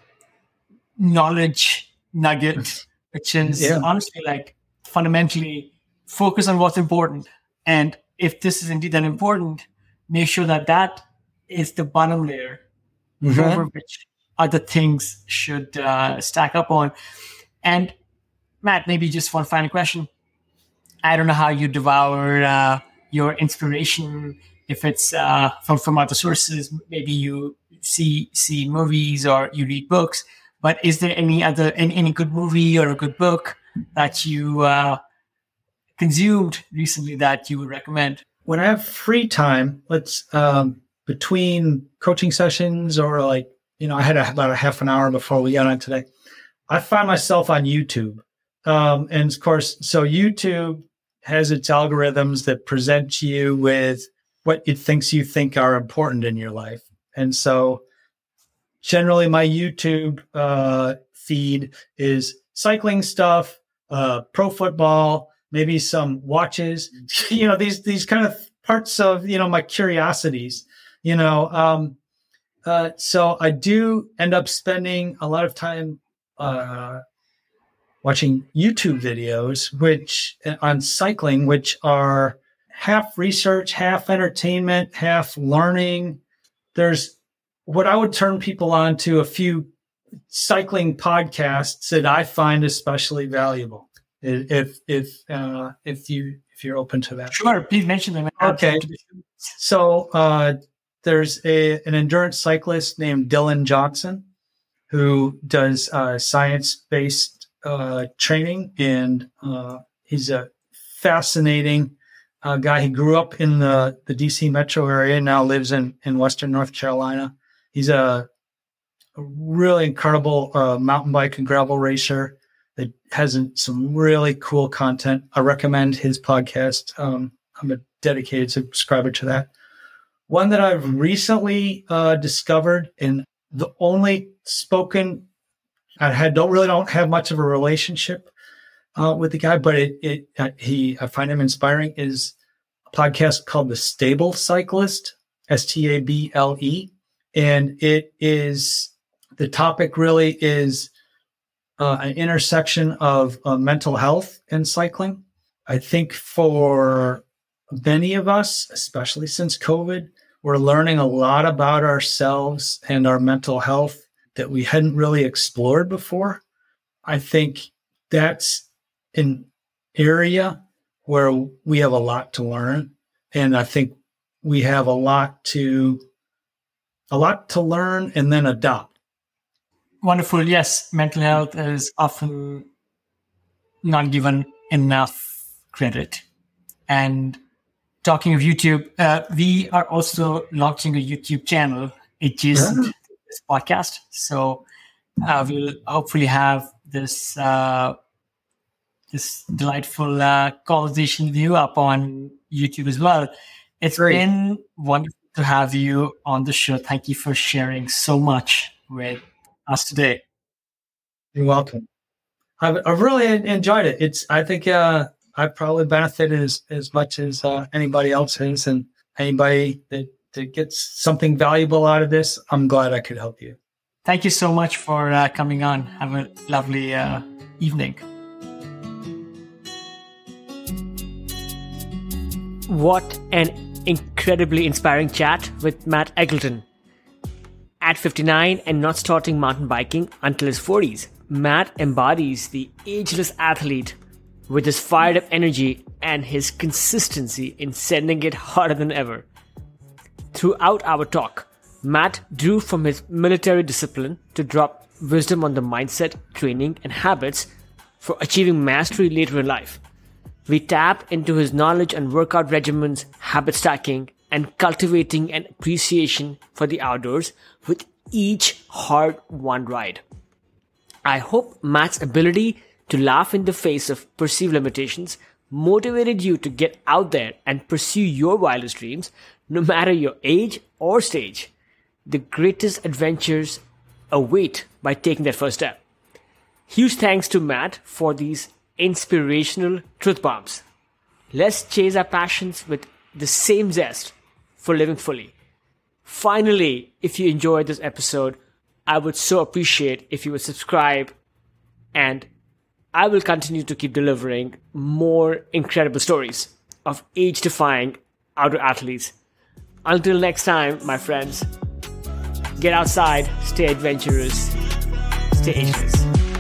Speaker 1: knowledge nugget, which is yeah. honestly like fundamentally focus on what's important. And if this is indeed that important, make sure that that is the bottom layer mm-hmm. over which other things should uh, stack up on. And Matt, maybe just one final question. I don't know how you devour uh, your inspiration. If it's uh, from, from other sources, maybe you see see movies or you read books. But is there any other any, any good movie or a good book that you uh, consumed recently that you would recommend?
Speaker 2: When I have free time, let's um, between coaching sessions or like, you know, I had a, about a half an hour before we got on today. I find myself on YouTube. Um, and of course, so YouTube has its algorithms that present you with what it thinks you think are important in your life. And so generally my YouTube uh, feed is cycling stuff, uh, pro football, maybe some watches, you know, these, these kind of parts of, you know, my curiosities, you know. Um, uh, so I do end up spending a lot of time uh, watching YouTube videos, which on cycling, which are half research, half entertainment, half learning. There's what I would turn people on to a few cycling podcasts that I find especially valuable. If if uh, if you if you're open to that,
Speaker 1: sure. Please mention them.
Speaker 2: Okay. So uh, there's a an endurance cyclist named Dylan Johnson who does uh, science-based uh, training, and uh, he's a fascinating uh, guy. He grew up in the the D C metro area, now lives in in Western North Carolina. He's a, a really incredible uh, mountain bike and gravel racer that has some really cool content. I recommend his podcast. Um, I'm a dedicated subscriber to that. One that I've recently uh, discovered, and the only spoken, I had don't really don't have much of a relationship uh, with the guy, but it, it uh, he I find him inspiring, is a podcast called The Stable Cyclist, S T A B L E, and it is the topic really is uh, an intersection of uh, mental health and cycling. I think for many of us, especially since COVID, we're learning a lot about ourselves and our mental health that we hadn't really explored before. I think that's an area where we have a lot to learn. And I think we have a lot to, a lot to learn and then adopt.
Speaker 1: Wonderful. Yes. Mental health is often not given enough credit. And talking of YouTube, uh, we are also launching a YouTube channel adjacent to this podcast. So uh, we'll hopefully have this uh, this delightful uh, conversation with you up on YouTube as well. It's Great. Been wonderful to have you on the show. Thank you for sharing so much with us today.
Speaker 2: You're welcome. I've, I've really enjoyed it. It's, I think, uh, I've probably benefited as, as much as uh, anybody else has, and anybody that, that gets something valuable out of this, I'm glad I could help you.
Speaker 1: Thank you so much for uh, coming on. Have a lovely uh, evening. What an incredibly inspiring chat with Matt Eggleton. At fifty-nine and not starting mountain biking until his forties, Matt embodies the ageless athlete with his fired up energy and his consistency in sending it harder than ever. Throughout our talk, Matt drew from his military discipline to drop wisdom on the mindset, training, and habits for achieving mastery later in life. We tap into his knowledge on workout regimens, habit stacking, and cultivating an appreciation for the outdoors with each hard-won ride. I hope Matt's ability to laugh in the face of perceived limitations motivated you to get out there and pursue your wildest dreams, no matter your age or stage. The greatest adventures await by taking that first step. Huge thanks to Matt for these inspirational truth bombs. Let's chase our passions with the same zest for living fully. Finally, if you enjoyed this episode, I would so appreciate if you would subscribe, and I will continue to keep delivering more incredible stories of age-defying outdoor athletes. Until next time, my friends, get outside, stay adventurous, stay ageless.